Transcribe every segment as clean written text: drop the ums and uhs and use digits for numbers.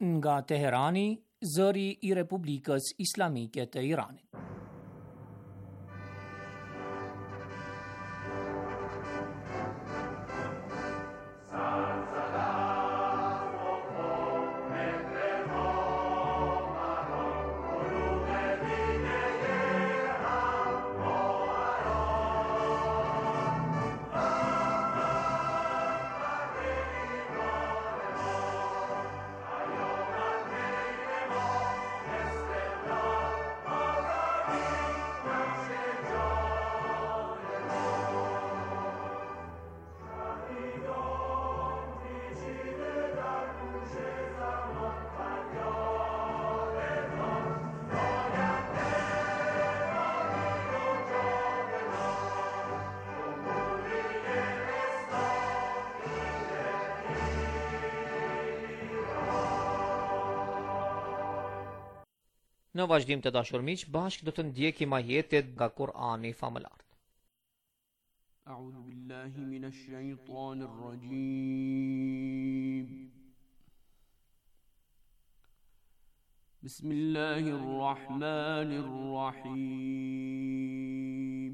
Nga Teherani, zëri I Republikës Islamike të Iranit. Në vazhdim të dashur miq, bashkë do të ndjekim ajetet nga Kur'ani famëlar. A'udhu billahi minash shaitanir rajim. Bismillahir rahmanir rahim.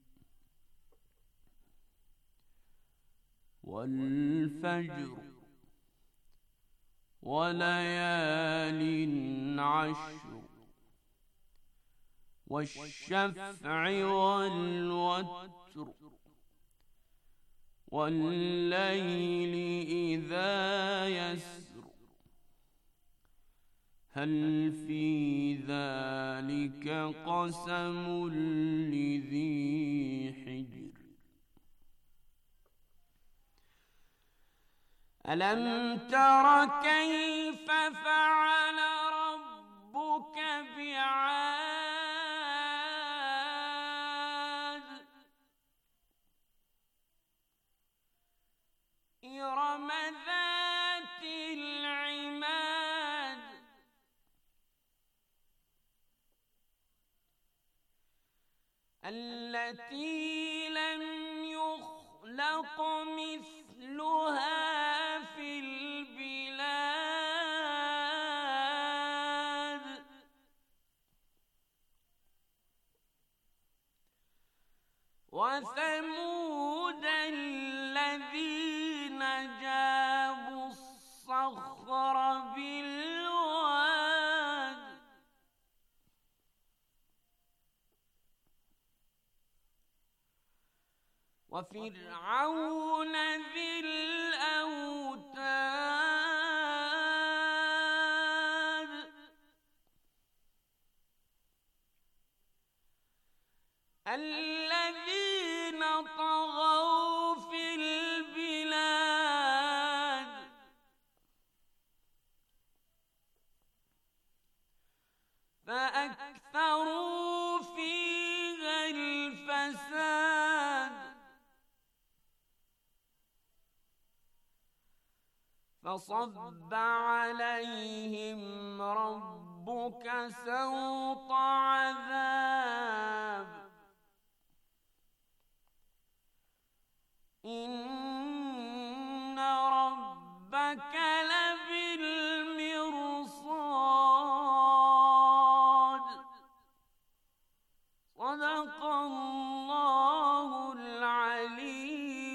Wal fajr wa layalin 'ashr والشفع والوتر والليل إذا يسر هل في ذلك قسم لذي حجر ألم تر كيف فعل ربك بعاد إرم ذات العماد التي لم يخلق مثلها في البلاد وثمود الذين جابوا الصخر بالواد وفرعون ذي الأوتاد الذين طغوا في البلاد فأكثروا فيها الفساد فصب عليهم ربك سوط عذاب إن ربك لبالمرصاد صدق الله العلي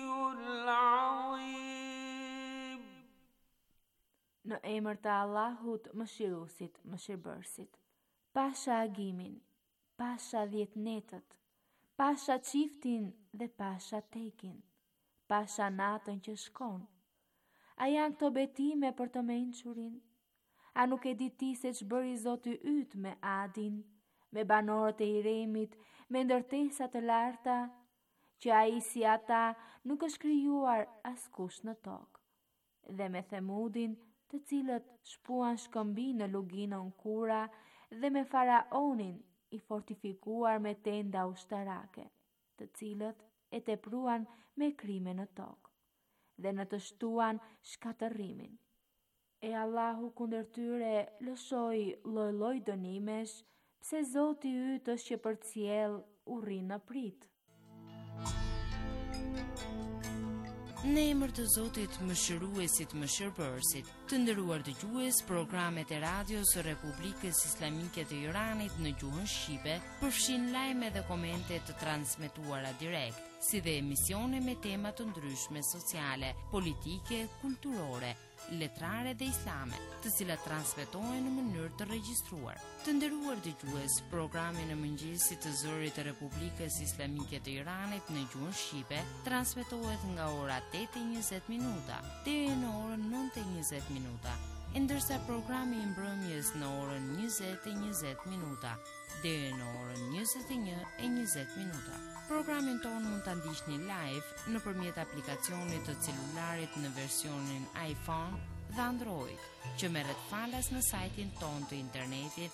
العظيم. Në emër të Allahut, Mëshiruesit, Mëshirbërësit. Pasha agimin, pasha 10 netët, pasha çiftin dhe pasha tekin, pasha natën që shkon. A janë këto betime për të mençurin? A nuk e di ti se ç'bëri Zoti yt me Adin, me banorët e Iremit, me ndërtesa të larta, që ai si ata nuk është krijuar askush në tokë, dhe me Themudin, të cilët shpuan shkëmbi në luginën Kura, dhe me Faraonin, i fortifikuar me tenda ushtarake, të cilët e tepruan me krime në tokë, dhe në të shtuan shkatërrimin. E Allahu kundër tyre lëshoi lloj-lloj dënimesh, pse Zoti yt është që përcjell urrin në prit. Në emër të Zotit Mëshiruesit Mëshirbërësit, të nderuar dëgjues, programet e radios së Republikës Islamike të Iranit në gjuhën shqipe përfshin lajme dhe komente të transmetuara direkt, si dhe emisione me tema të ndryshme sociale, politike, kulturore, letrare dhe islame, të cilat transmetohen në mënyrë të regjistruar. Të nderuar dëgjues, programi në mëngjesit të zërit të Republikës Islamike të Iranit në gjuhën shqipe transmetohet nga ora 8:20 minuta deri në orën 9:20 minuta, ndërsa programi i mbrëmjes në orën 20:20 minuta deri në orën 21:20 minuta. Programin tonë mund ta ndiqni live nëpërmjet aplikacionit të celularit në versionin iPhone dhe Android, që merret falas në sajtin tonë të internetit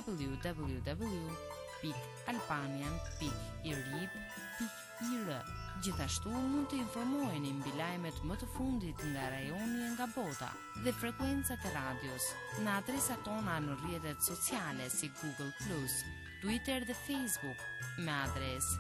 www.albanian.irib.ir. Gjithashtu mund të informoheni mbi lajmet më të fundit nga rajoni e nga bota dhe frekuencat e radios në adresat tona në rrjetet sociale si Google+, Twitter dhe Facebook me adresë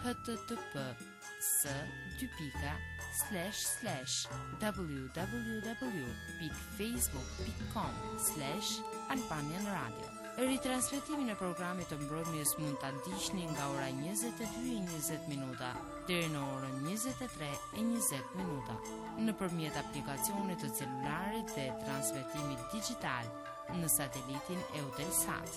http://www.facebook.com/Albanian Radio. Ritransmetimin e programit të mbrëmjes mund ta ndiqni nga ora 22:20 minuta deri në orën 23:20 minuta nëpërmjet aplikacionit të celularit dhe transmetimit digjital në satelitin Eutelsat.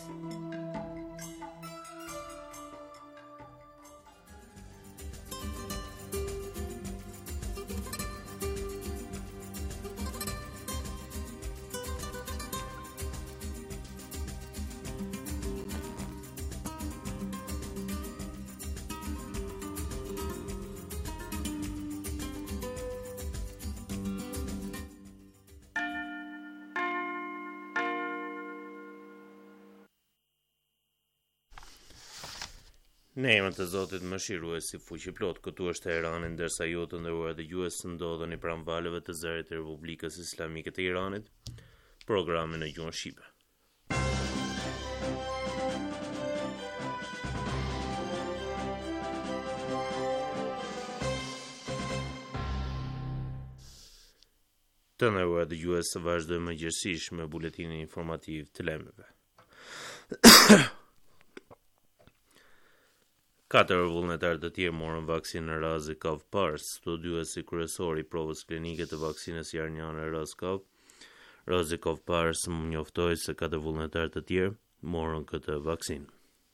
Në emër të Zotit Mëshiruesi Fuqiplot, këtu është Teherani, ndërsa ju të nderuar dëgjues ndodheni pranë valëve të zërit të Republikës Islamike të Iranit, programi në gjuhën shqipe. Të nderuar dëgjues, vazhdojmë gjithsesi me buletinin informativ të lajmeve. 4 vullnetarë të tjerë morën vaksinën Razikov Pars, studiuesi kryesor i provës klinike të vaksinës iraniane Razikov Pars më njoftoi se 4 vullnetarë të tjerë morën këtë vaksinë.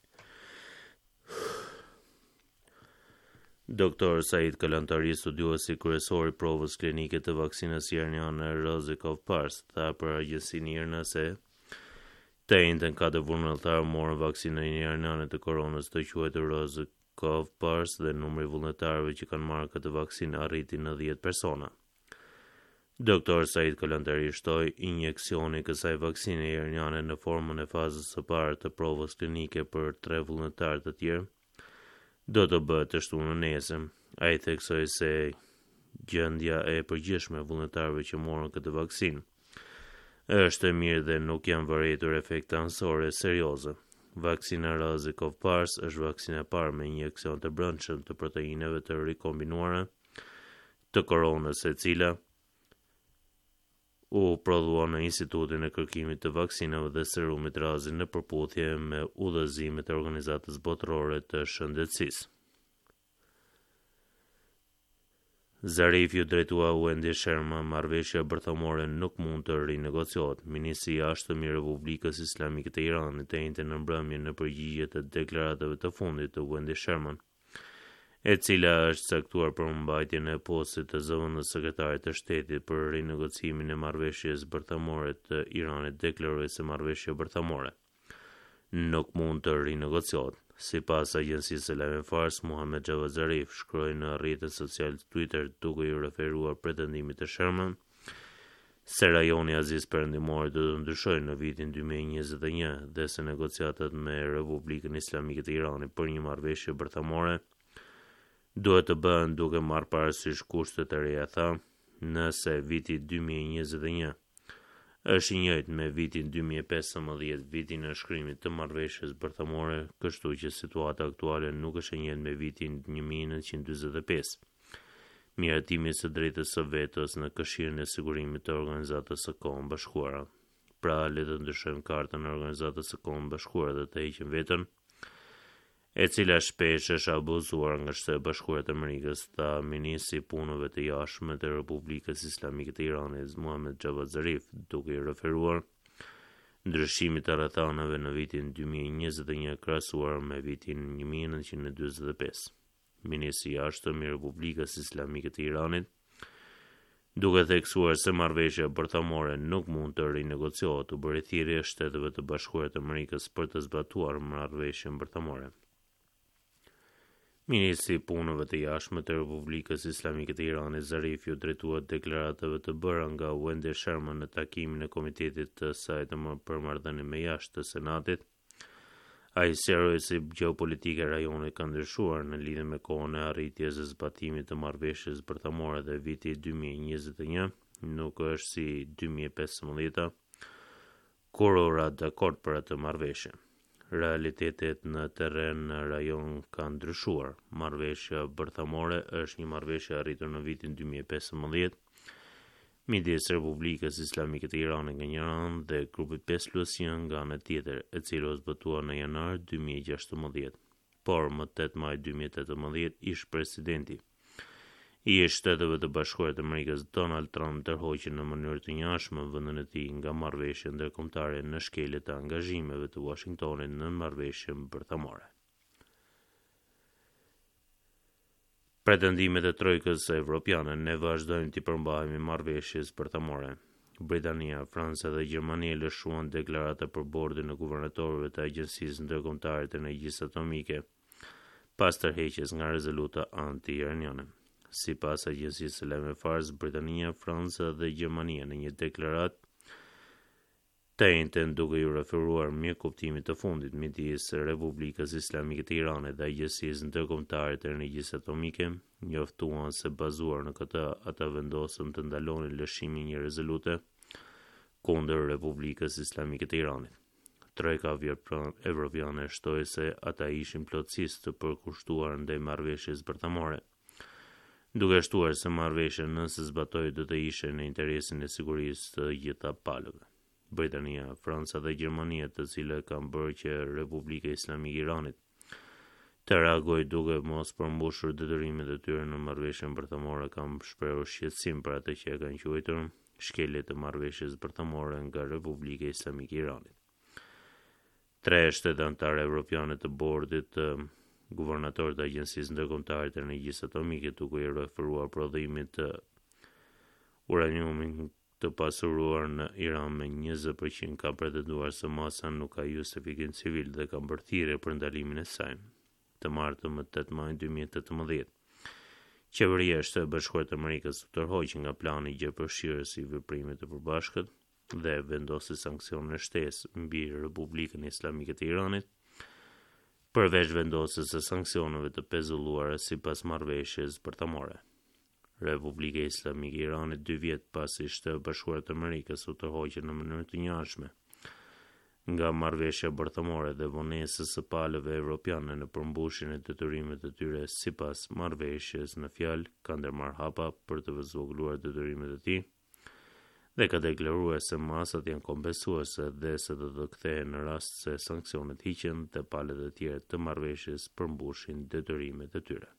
Dr. Said Kalantari, studiuesi kryesor i provës klinike të vaksinës iraniane Razikov Pars, tha për agjencinë IRNA se të njëjtën 4 vullnetarë morën vaksinën iraniane të koronës të quajtur Razikov Pars dhe numri i vullnetarëve që kanë marrë këtë vaksinë arriti në 10 persona. Dr. Said Kalantari shtoi injeksioni i kësaj vaksine iraniane në formën e fazës së parë të provës klinike për 3 vullnetarë të tjerë do të bëhet të shtunë nesër. Ai theksoi se gjendja e përgjithshme e vullnetarëve që morën këtë vaksinë është e mirë dhe nuk janë vërejtur efekte anësore serioze. Vaksina Razikov Pars është vaksina e parë me injeksion të brendshëm të proteineve të rikombinuara të koronës, e cila u prodhua në Institutin e Kërkimit të Vaksinave dhe Serumit Razi në përputhje me udhëzimet e Organizatës Botërore të Shëndetësisë. Zarifi u drejtua Wendy Sherman, marrëveshja bërthamore nuk mund të rinegociohet. Ministri i Jashtëm i Republikës Islamike të Iranit e njëjtën në mbrëmje në përgjigje të deklaratave të fundit të Wendy Sherman, e cila është caktuar për mbajtjen e postit të zëvendës sekretarit të shtetit për rinegociimin e marrëveshjes bërthamore të Iranit, deklaroi se marrëveshja bërthamore nuk mund të rinegociohet. Sipas agjencisë së lajmeve Fars, Muhammad Javad Zarif shkroi në rrjetin social Twitter duke i referuar pretendimit të Sherman se rajoni Aziz Perëndimor do të ndryshojë në vitin 2021 dhe se negociatat me Republikën Islamike të Iranit për një marrëveshje bërthamore duhet të bëhen duke marrë parasysh kushtet e reja, tha, nëse viti 2021 është i njëjtë me vitin 2015, vitin e shkrimit të marrëveshjes bërthamore, kështu që situata aktuale nuk është e njëjtë me vitin 1945. miratimi së drejtës së vetës në Këshillin e Sigurimit të Organizatës së Kombeve Bashkuara. Pra, le të ndryshojmë kartën e Organizatës së Kombeve Bashkuara dhe të heqim vetën, e cila shpesh është abuzuar nga Shtetet e Bashkuara të Amerikës, tha ministri i punëve të jashtme të Republikës Islamike të Iranit, Muhammad Javad Zarif, duke I referuar ndryshimit të rrethanave në vitin 2021 krahasuar me vitin 1945. Ministri I jashtëm I Republikës Islamike të Iranit, duke theksuar se marrëveshja bërthamore nuk mund të rinegociohet, u bëri thirrje Shteteve të Bashkuara të Amerikës për të zbatuar marrëveshjen bërthamore. Ministri I punëve të jashtme të Republikës Islamike të Iranit, Zarif, u drejtua deklaratave të bëra nga Wendy Sherman në takimin e Komitetit të saj për marrëdhënie me jashtë të Senatit. Ai sqaroi se gjeopolitika e rajonit ka ndryshuar në lidhje me kohën e arritjes së zbatimit të marrëveshjes bërthamore dhe viti 2021 nuk është si 2015, kur u ra dakord për atë marrëveshje. Realitetet në terren në rajon kanë ndryshuar. Marrëveshja bërthamore është një marrëveshje arritur në vitin 2015 midis Republikës Islamike të Iranit nga një anë dhe grupit 5+1 nga ana tjetër, e cila u zbatua në janar 2016. Por më 8 maj 2018 ish presidenti I Shteteve të Bashkuara të Amerikës Donald Trump tërhoqi në mënyrë të njashme vendin e tij nga marrëveshja ndërkombëtare në shkelje të angazhimeve të Washingtonit në marrëveshjen bërthamore. Pretendimet e trojkës evropiane, ne vazhdojmë të përmbahemi marrëveshjes bërthamore. Britania, Franca dhe Gjermania lëshuan deklarata për bordin e guvernatorëve të Agjencisë Ndërkombëtare të Energjisë Atomike pas tërheqjes nga rezoluta anti-iraniane. Sipas agjencisë së lajmeve Fars, Britania, Franca dhe Gjermania në një deklaratë të njëjtën duke ju referuar mirëkuptimit të fundit midis Republikës Islamike të Iranit dhe Agjencisë Ndërkombëtare të Energjisë Atomike, njoftuan se bazuar në këtë ata vendosën të ndalonin lëshimin e një rezolute kundër Republikës Islamike të Iranit. Trojka evropiane shtoi se ata ishin plotësisht të përkushtuar ndaj marrëveshjes bërthamore, duke shtuar se marrëveshja nëse zbatoi do të ishte në interesin e sigurisë të gjitha palëve. Britania, Franca dhe Gjermania, të cilët kanë bërë që Republika Islamike e Iranit të reagojë duke mos përmbushur detyrimet e tyre në marrëveshjen bërthamore, kanë shprehur shqetësim për atë që e kanë quajtur shkelje të marrëveshjes bërthamore nga Republika Islamike e Iranit. 3 shtete anëtare evropiane të bordit guvernatorët e Agjencisë Ndërkombëtare të Energjisë Atomike, duke I referuar prodhimit të uraniumit të pasuruar në Iran me 20%, ka pretenduar se masa nuk ka justifikim civil dhe ka bërë thirrje për ndalimin e saj. Të martën më 8 maj 2018, qeveria e Shtetit Bashkuar të Amerikës u tërhoqi nga plani gjepërshirës I veprimit të përbashkët dhe vendosi sanksione shtesë mbi Republikën Islamike të Iranit, përveç vendosjes së sanksioneve të pezulluara sipas marrëveshjes bërthamore. Republika Islamike e Iranit 2 vjet pasi Shtetet Bashkuara të Amerikës u tërhoqën në mënyrë të njëanshme nga marrëveshja bërthamore dhe vonesës së palëve evropiane në përmbushjen e detyrimeve të tyre sipas marrëveshjes në fjalë, ka ndërmarrë hapa për të zvogëluar detyrimet e tij dhe ka deklaruar se masat janë kompensuese dhe se do të kthehen në rast se sanksionet hiqen dhe palët e tjera të marrëveshjes përmbushin detyrimet e tyre.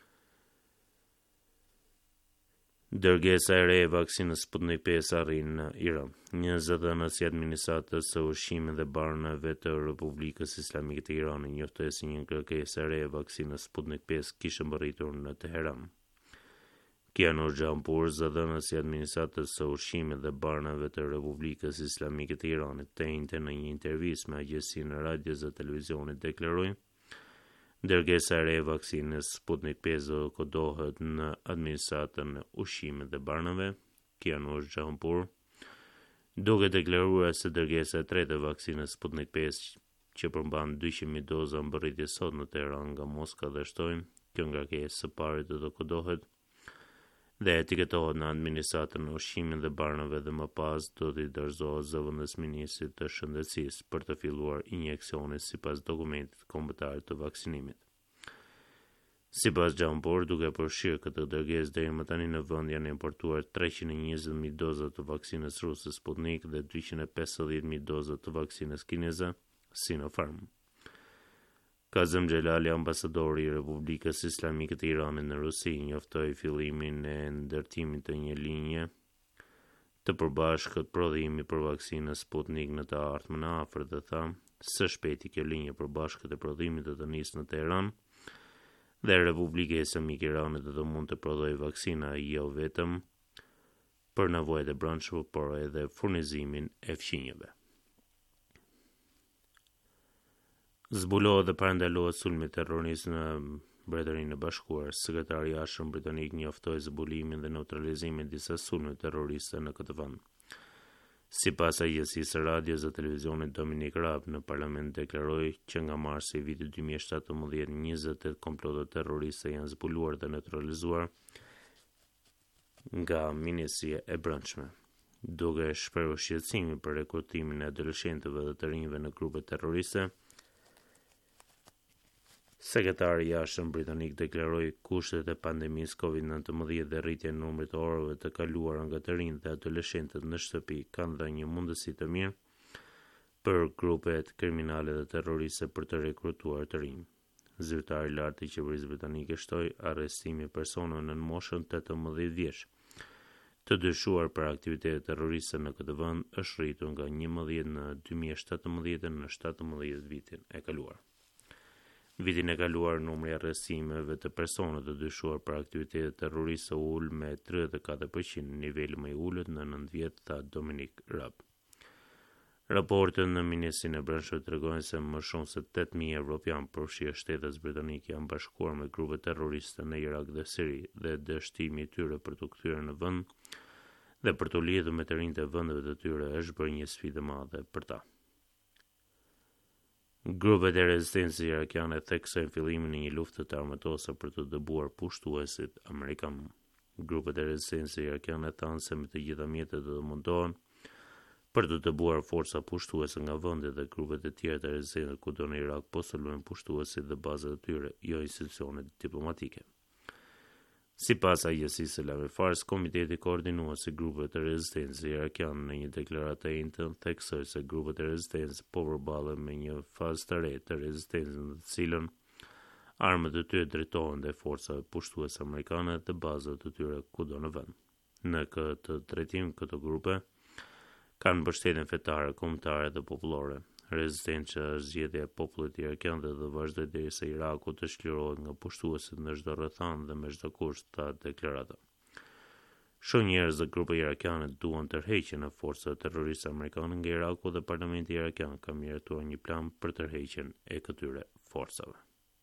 Dërgesa e re e vaksinës Sputnik 5 arrin në Iran. Një zëdhënës I administratës së ushqimit dhe barnave të Republikës Islamike të Iranit njoftoi se një kërkesë e re e vaksinës Sputnik 5 kishte mbërritur në Teheran. Kianur Jahanpur, zëdhënës I administratës së ushqimit dhe barnave të Republikës Islamike të Iranit, të njëjtë në një intervistë me agjencinë e radios dhe televizionit deklaroi: dërgesa e re e vaksinës Sputnik 5 do kodohet në administratën e ushqimit dhe barnave. Kianur Jahanpur, duke deklaruar se dërgesa e tretë e vaksinës Sputnik 5 që përmban 200.000 doza mbërritje sot në Teheran nga Moska dhe shtojnë, kjo ngarkesë së pari do të kodohet dhe etiketohet në administratën e ushqimit dhe barnave dhe më pas do t'i dorëzohet zëvendës ministrit të shëndetësisë për të filluar injeksionin sipas dokumentit kombëtar të vaksinimit. Sipas Xhanbor, duke përfshirë këtë dërgesë deri më tani në vend janë importuar 320.000 doza të vaksinës ruse Sputnik dhe 250.000 doza të vaksinës kineze Sinopharm. Kazem Xhelali, ambasadori i Republikës Islamike të Iranit në Rusi, njoftoi fillimin e ndërtimit të një linje të përbashkët prodhimi për vaksinën Sputnik në të ardhmen e afërt dhe tha, së shpejti kjo linje përbashkët e prodhimit do të nisë në Teheran dhe Republika Islamike e Iranit do të mund të prodhojë vaksina jo vetëm për nevojat e brendshme, por edhe furnizimin e fqinjeve. Zbulohet dhe parandalohet sulmi terrorist në Mbretërinë e Bashkuar. Sekretari i Jashtëm britanik njoftoi zbulimin dhe neutralizimin e disa sulme terroriste në këtë vend. Sipas agjencisë së radios dhe televizionit Dominic Raab, në parlament deklaroi që nga marsi i vitit 2017 28 komplotë terroriste janë zbuluar dhe neutralizuar nga Ministria e Brendshme, duke shprehur shqetësimin për rekrutimin e adoleshentëve dhe të rinjve në grupe terroriste. Sekretari i Jashtëm britanik deklaroi kushtet e pandemisë COVID-19 dhe rritja e numrit të orëve të kaluara nga të rinjtë dhe adoleshentët në shtëpi kanë dhënë një mundësi të mirë për grupet kriminale dhe terroriste për të rekrutuar të rinj. Zyrtari i lartë i qeverisë britanike shtoi arrestimin e personave në moshën 18 vjeç të dyshuar për aktivitete terroriste në këtë vend është rritur nga 11 në 2017 në 17 vitin e kaluar. Vitin e kaluar, numri i arrestimeve të personave të dyshuar për aktivitete terroriste u ul me 34%, niveli më i ulët në 9 vjet, tha Dominic Raab. Raportet në Ministrinë e Brendshme tregojnë se më shumë se 8.000 evropianë, përfshirë shtetet britanike, janë bashkuar me grupe terroriste në Irak dhe Siri dhe dështimi i tyre për të kthyer në vend dhe për të lidhur me të rinjtë e vendeve të tyre është bërë një sfidë e madhe për ta. Grupet e rezistencës irakiane theksojnë fillimin e një lufte të armëtosur për të dëbuar pushtuesit amerikan. Grupet e rezistencës irakiane thanë se me të gjitha mjetet do të mundohen për të dëbuar forca pushtuese nga vendi dhe grupet e tjera të rezistencës kudo në Irak po sulmojnë pushtuesit dhe bazat e tyre, jo institucionet diplomatike. Sipas agjencisë së lajmeve Fars, Komiteti Koordinues i Grupeve të Rezistencës irakiane në një deklaratë e njëjtën theksoi se grupet e rezistencës po përballen me një fazë të re të rezistencës në të cilën armët e tyre drejtohen ndaj forcave pushtuese amerikane dhe bazave të tyre kudo në vend. Në këtë drejtim, këto grupe kanë mbështetjen fetare, kombëtare dhe popullore. Rezistenca është zgjedhja e popullit irakian dhe do vazhdojë derisa Iraku të shlirohet nga pushtuesit në çdo rrethan dhe me çdo kusht, tha deklarata. Shumë njerëz dhe grupe irakiane duan tërheqjen e forcave terroriste amerikane nga Iraku dhe parlamenti irakian ka miratuar një plan për tërheqjen e këtyre forcave.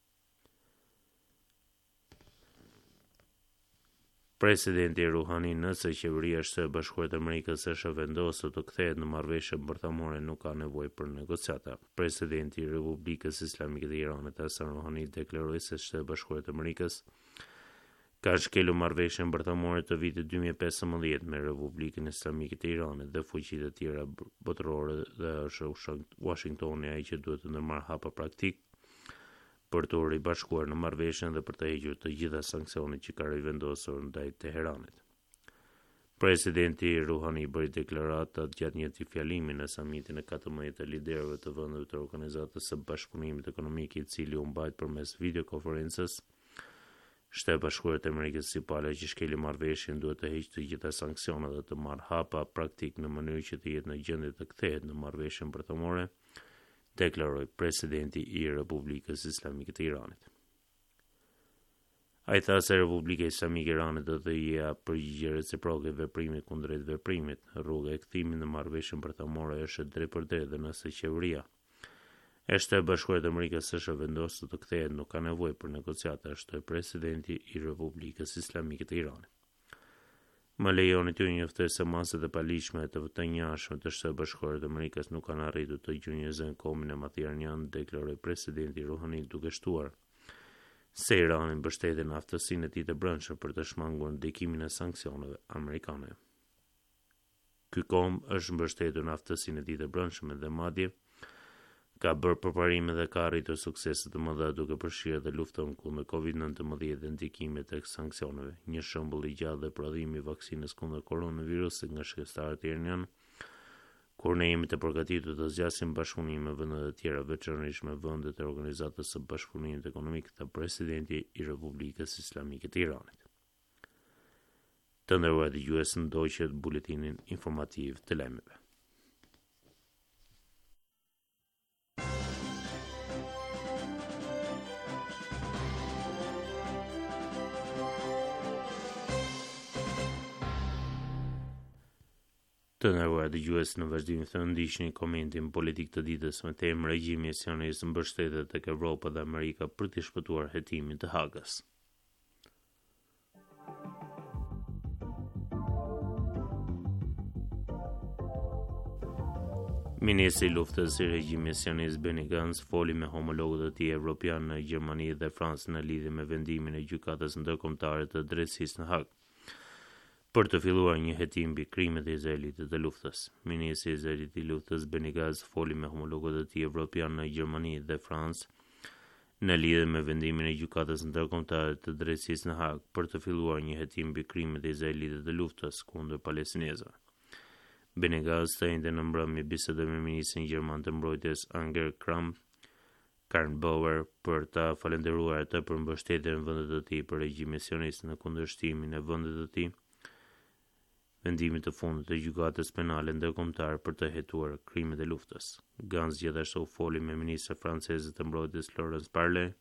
Presidenti Rouhani, nëse qeveria e Shtetit Bashkuar të Amerikës është vendosur të kthehet në marrëveshje bërthamore, nuk ka nevojë për negociata. Presidenti i Republikës Islamike të Iranit, Hassan Rouhani, deklaroi se Shteti Bashkuar të Amerikës ka shkelur marrëveshjen bërthamore të vitit 2015 me Republikën Islamike të Iranit dhe fuqitë e tjera botërore dhe është Washingtoni ai që duhet të ndërmarrë hapa praktik për të ribashkuar në marrëveshjen dhe për të hequr të gjitha sanksionet që ka rivendosur ndaj Teheranit. Presidenti Rouhani bëri deklaratat gjatë një fjalimi në samitin e 14 të liderëve të vendeve të Organizatës së Bashkëpunimit Ekonomik, i cili u mbajt përmes videokonferencës. Shteti Bashkuar të Amerikës sipale që shkeli marrëveshjen duhet të heqë të gjitha sanksionet dhe të marrë hapa praktik në mënyrë që të jetë në gjendje të kthehet në marrëveshjen bërthamore, deklaroi presidenti i Republikës Islamike të Iranit. Ai tha se Republika Islamike e Iranit do të japë përgjigje reciproke veprimit kundrejt veprimit. Rruga e kthimit në marrëveshjen bërthamore është drejt për drejt dhe nëse qeveria e Shtetit Bashkuar të Amerikës është vendosur të kthehet, nuk ka nevojë për negociata, shtoi presidenti i Republikës Islamike të Iranit. Më lejoni t'ju njoftoj se masat e paligjshme të vëtënjashme të Shtetit Bashkuar të Amerikës nuk kanë arritur të gjunjëzojnë kombin e Iranian, deklaroi presidenti Rouhani, duke shtuar se Irani mbështetet në aftësinë e tij të brendshme për të shmangur ndikimin e sanksioneve amerikane. Ky komb është mbështetur në aftësinë e tij të brendshme dhe madje ka bërë përparime dhe ka arritur suksese të mëdha duke përfshirë dhe luftën kundër COVID-19 dhe ndikimet e sanksioneve. Një shembull i gjatë dhe prodhimi i vaksinës kundër koronavirusit nga shkencëtarët iranian, kur ne jemi të përgatitur të zgjasim bashkëpunim me vendet e tjera, veçanërisht me vendet e Organizatës së Bashkëpunimit Ekonomik, tha presidenti i Republikës Islamike të Iranit. Të nderuar dëgjues, ndoqët buletinin informativ të lajmeve. Të nderuar dëgjues, në vazhdim të ndiqni komentin politik të ditës me temë regjimi sionist mbështetet tek Evropa dhe Amerika për të shpëtuar hetimin të Hagës. Ministri i luftës i regjimit sionist Benny Gantz foli me homologët e tij evropian në Gjermani dhe Francë në lidhje me vendimin e gjykatës ndërkombëtare të drejtësisë në Hag për të filluar një hetim mbi krimet e Izraelit të luftës. Ministri i Izraelit i luftës Benny Gantz foli me homologët e tij evropian në Gjermani dhe Francë në lidhje me vendimin e gjykatës ndërkombëtare të drejtësisë në Hag për të filluar një hetim mbi krimet e Izraelit të luftës kundër palestinezëve. Benny Gantz të njëjtën në mbrëmje bisedoi me ministrin gjerman të mbrojtjes Anger Karrenbauer për ta falendëruar atë për mbështetjen e vendet të tij për regjimin sionist në kundërshtimin e vendet të tij vendimit të fundit të gjykatës penale ndërkombëtare për të hetuar krimet e luftës. Gantz gjithashtu foli me ministrin francez të mbrojtjes Laurent Parly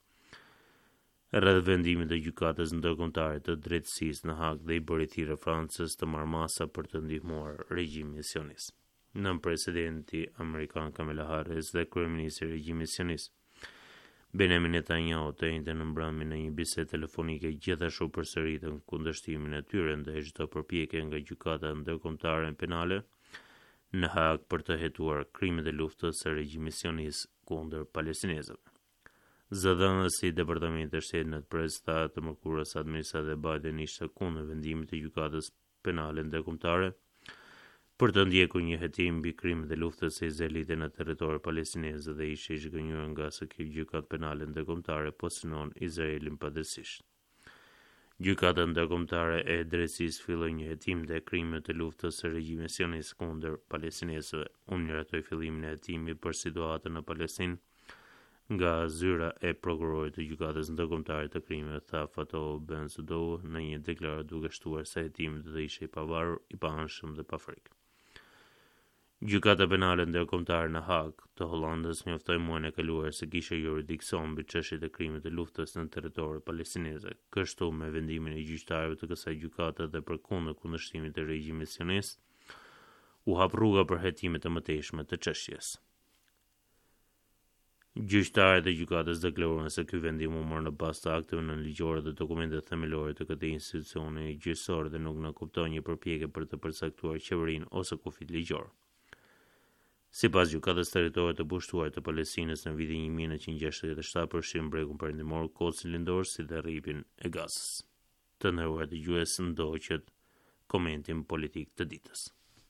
rreth vendimit të gjykatës ndërkombëtare të drejtësisë në Hag dhe i bëri thirrje Francës të marrë masa për të ndihmuar regjimin sionist. Nën presidenti amerikan Kamala Harris dhe kryeministri i regjimit sionist Benjamin Netanyahu të njëjtën në mbrëmje në një bisedë telefonike gjithashtu përsëritën kundërshtimin e tyre ndaj çdo përpjekje nga gjykata ndërkombëtare penale në Hag për të hetuar krimet e luftës së regjimit sionist kundër palestinezëve. Zëdhënësi i Departamentit të Shtetit në pres tha të mërkurës administrata e Biden ishte kundër vendimit të gjykatës penale ndërkombëtare për të ndjekur një hetim mbi krimet e luftës së Izraelit në territor palestinez dhe ishte i zhgënjur nga se kjo gjykatë penale ndërkombëtare po synon Izraelin padrejtisht. Gjykata ndërkombëtare e drejtësisë filloi një hetim ndaj krimeve të luftës së regjimit sionist kundër palestinezëve. Unë miratoj fillimin e hetimit për situatën në Palestinë nga zyra e prokurorit të gjykatës ndërkombëtare të krimeve, tha Fatou Bensouda në një deklaratë duke shtuar se hetimi do të ishte i pavarur, i paanshëm dhe pa frikë. Gjykata penale ndërkombëtare në Hag të Hollandës njoftoi muajin e kaluar se kishte jurisdiksion mbi çështjet e krimeve të luftës në territorin palestinez. Kështu me vendimin e gjyqtarëve të kësaj gjykate dhe përkundër kundërshtimit të regjimit sionist, u hap rruga për hetime të mëtejshme të çështjes. Gjyqtarët e gjykatës deklaruan se ky vendim u mor në bazë të akteve nënligjore dhe dokumenteve themelore të këtij institucioni gjyqësor dhe nuk kupton një përpjekje për të përcaktuar qeverinë ose kufit ligjor. Sipas gjykatës, territoret të pushtuara të Palestinës në vitin 1967 përfshin bregun perëndimor, Kocin Lindor si dhe rripin e Gazës. Të nderuar dëgjues, ndoqët komentin politik të ditës.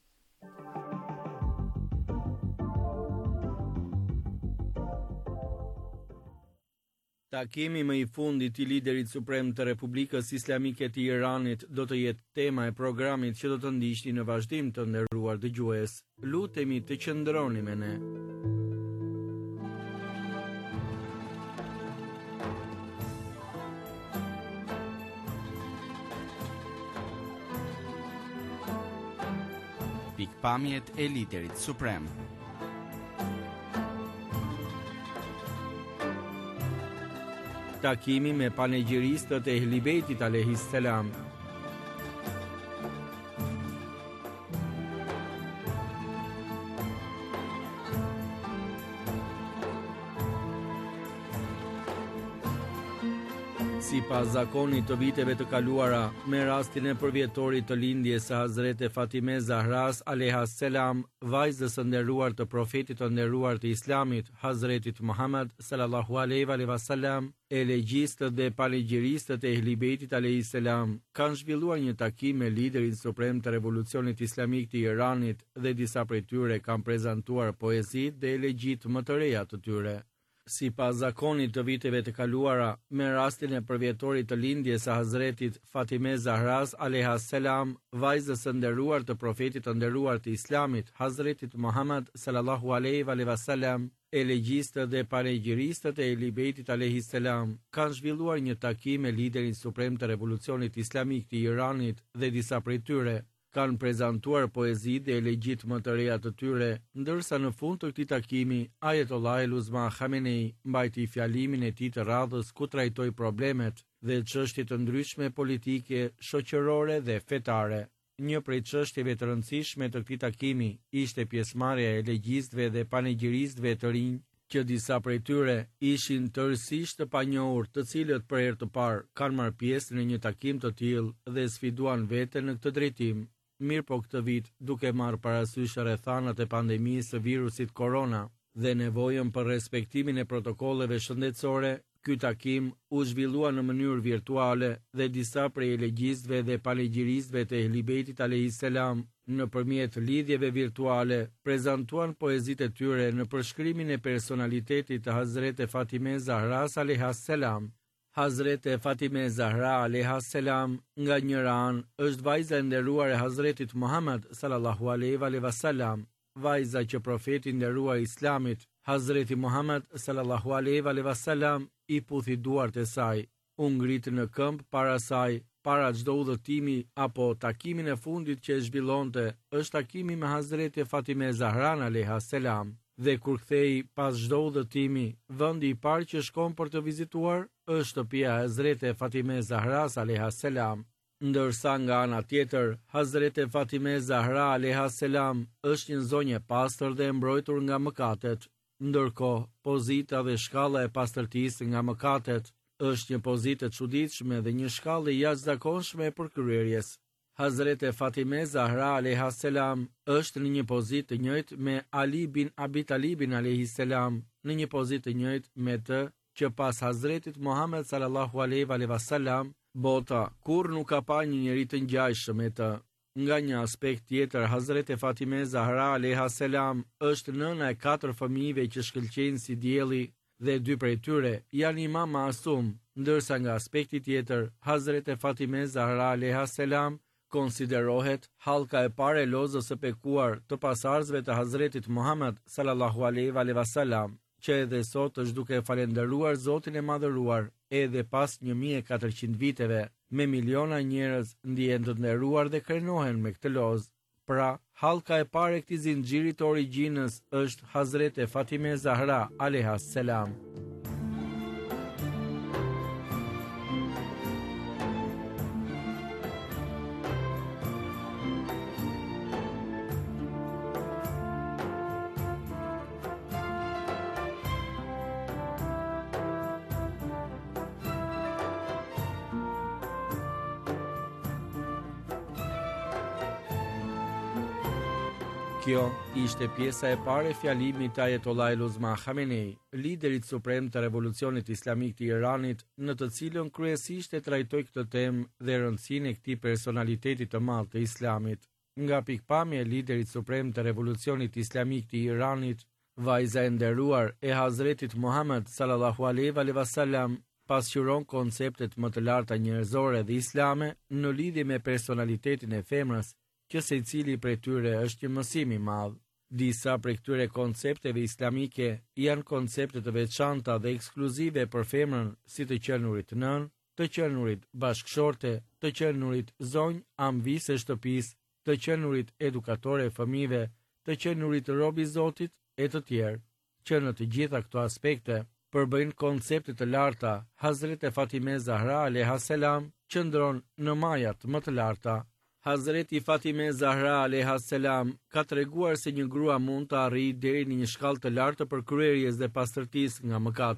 Takimi më i fundit i liderit suprem të Republikës Islamike të Iranit do të jetë tema e programit që do të ndiqni në vazhdim, të nderuar dëgjues. Lutemi të qëndroni me ne. Pikpamjet e liderit suprem. Takimi me panegjeristët e Ehli Bejtit alayhis salam. Si pas zakonit të viteve të kaluara, me rastin e përvjetorit të lindjes së Hazrete Fatime Zahras alayhas salam, vajzës së nderuar të profetit të nderuar të Islamit, Hazretit Muhammad sallallahu alaihi wasallam, elegjistët dhe palegjiristët e Ehlibetit alayhis salam kanë zhvilluar një takim me liderin suprem të revolucionit islamik të Iranit dhe disa prej tyre kanë prezantuar poezit dhe elegjit më të reja të tyre. Si pas zakonit të viteve të kaluara, me rastin e përvjetorit të lindjes së Hazretit Fatime Zahras alayhas salam, vajzës së nderuar të profetit të nderuar të Islamit, Hazretit Muhammad sallallahu alaihi wasallam, elegjistët dhe palegjiristët e Ehlibetit alayhis salam kanë zhvilluar një takim me liderin suprem të revolucionit islamik të Iranit dhe disa prej tyre kanë prezantuar poezi dhe elegjit më të reja të tyre, ndërsa në fund të këtij takimi, Ayatollah Uzma Khamenei mbajti fjalimin e tij të radhës ku trajtoi problemet dhe çështje të ndryshme politike, shoqërore dhe fetare. Një prej çështjeve të rëndësishme të këtij takimi ishte pjesëmarrja e elegjistëve dhe panegjiristëve të rinj, që disa prej tyre ishin tërësisht të panjohur, të cilët për herë të parë kanë marrë pjesë në një takim të tillë dhe sfiduan veten në këtë drejtim. Mirë po këtë vit, duke marrë parasysh rrethanat e pandemisë së virusit korona dhe nevojën për respektimin e protokolleve shëndetësore, ky takim u zhvillua në mënyrë virtuale dhe disa prej elegjistëve dhe palegjiristëve të Ehlibetit alayhis salam nëpërmjet lidhjeve virtuale prezantuan poezitë e tyre në përshkrimin e personalitetit të Hazrete Fatime Zahras alayhas salam. Hazrete Fatime Zahra alayhas salam, nga njëra anë, është vajza e nderuar e Hazretit Muhammad sallallahu alaihi wasallam, vajza që profeti nderuar i Islamit, Hazreti Muhammad sallallahu alaihi wasallam, i puthi duart e saj, u ngrit në këmbë para saj, para çdo udhëtimi apo takimin e fundit që e zhvillonte, është takimi me Hazreti Fatime Zahra alayhas salam. Dhe kur kthehej pas çdo udhëtimi, vendi i parë që shkon për të vizituar është shtëpia e Hazrete Fatime Zahras alayhas salam. Ndërsa nga ana tjetër, Hazrete Fatime Zahra alayhas salam është një zonjë e pastër dhe e mbrojtur nga mëkatet. Ndërkohë, pozita dhe shkalla e pastërtisë nga mëkatet është një pozitë e çuditshme dhe një shkallë e jashtëzakonshme e përkryerjes. Hazrete Fatime Zahra alayhas salam është në një pozitë të njëjtë me Ali bin Abi Talibin alayhis salam, në një pozitë të njëjtë me të që pas Hazretit Muhammed sallallahu alaihi wasallam, bota kur nuk ka pa një njeri të ngjajshëm me të. Nga një aspekt tjetër, Hazrete Fatime Zahra alayhas salam është nëna e 4 fëmijëve që shkëlqejnë si dielli dhe 2 prej tyre janë imam masum, ndërsa nga aspekti tjetër, Hazrete Fatime Zahra alayhas salam konsiderohet halka e parë e lozës së bekuar të pasardhësve të Hazretit Muhammad sallallahu alaihi wasallam, që edhe sot është duke falendëruar Zotin e madhëruar, edhe pas 1400 viteve, me miliona njerëz ndihen të nderuar dhe krenohen me këtë lozë. Pra, halka e parë e këtij zinxhiri të origjinës është Hazrete Fatime Zahra alayhas salam. Kjo ishte pjesa e parë e fjalimit të Ayatollah Uzma Khamenei, liderit suprem të revolucionit islamik të Iranit, në të cilën kryesisht e trajtoi këtë temë dhe rëndësinë e këtij personaliteti të madh të Islamit. Nga pikpamja e liderit suprem të revolucionit islamik të Iranit, vajza e nderuar e Hazretit Muhammad sallallahu alaihi wasallam pasqyron konceptet më të larta njerëzore dhe islame në lidhje me personalitetin e femrës, që secili prej tyre është një mësim i madh. Disa prej këtyre koncepteve islamike janë koncepte të veçanta dhe ekskluzive për femrën, si të qenurit nën, të qenurit bashkëshorte, të qenurit zonjë amvise shtëpisë, të qenurit edukatore e fëmijëve, të qenurit rob i Zotit e të tjerë, që në të gjitha këto aspekte përbëjnë koncepte të larta. Hazrete Fatime Zahra alayhas salam qëndron në majat më të larta. Hazreti Fatime Zahra alayhas salam ka treguar se një grua mund të arrijë deri në një shkallë të lartë të përkryerjes dhe pastërtisë nga mëkatet.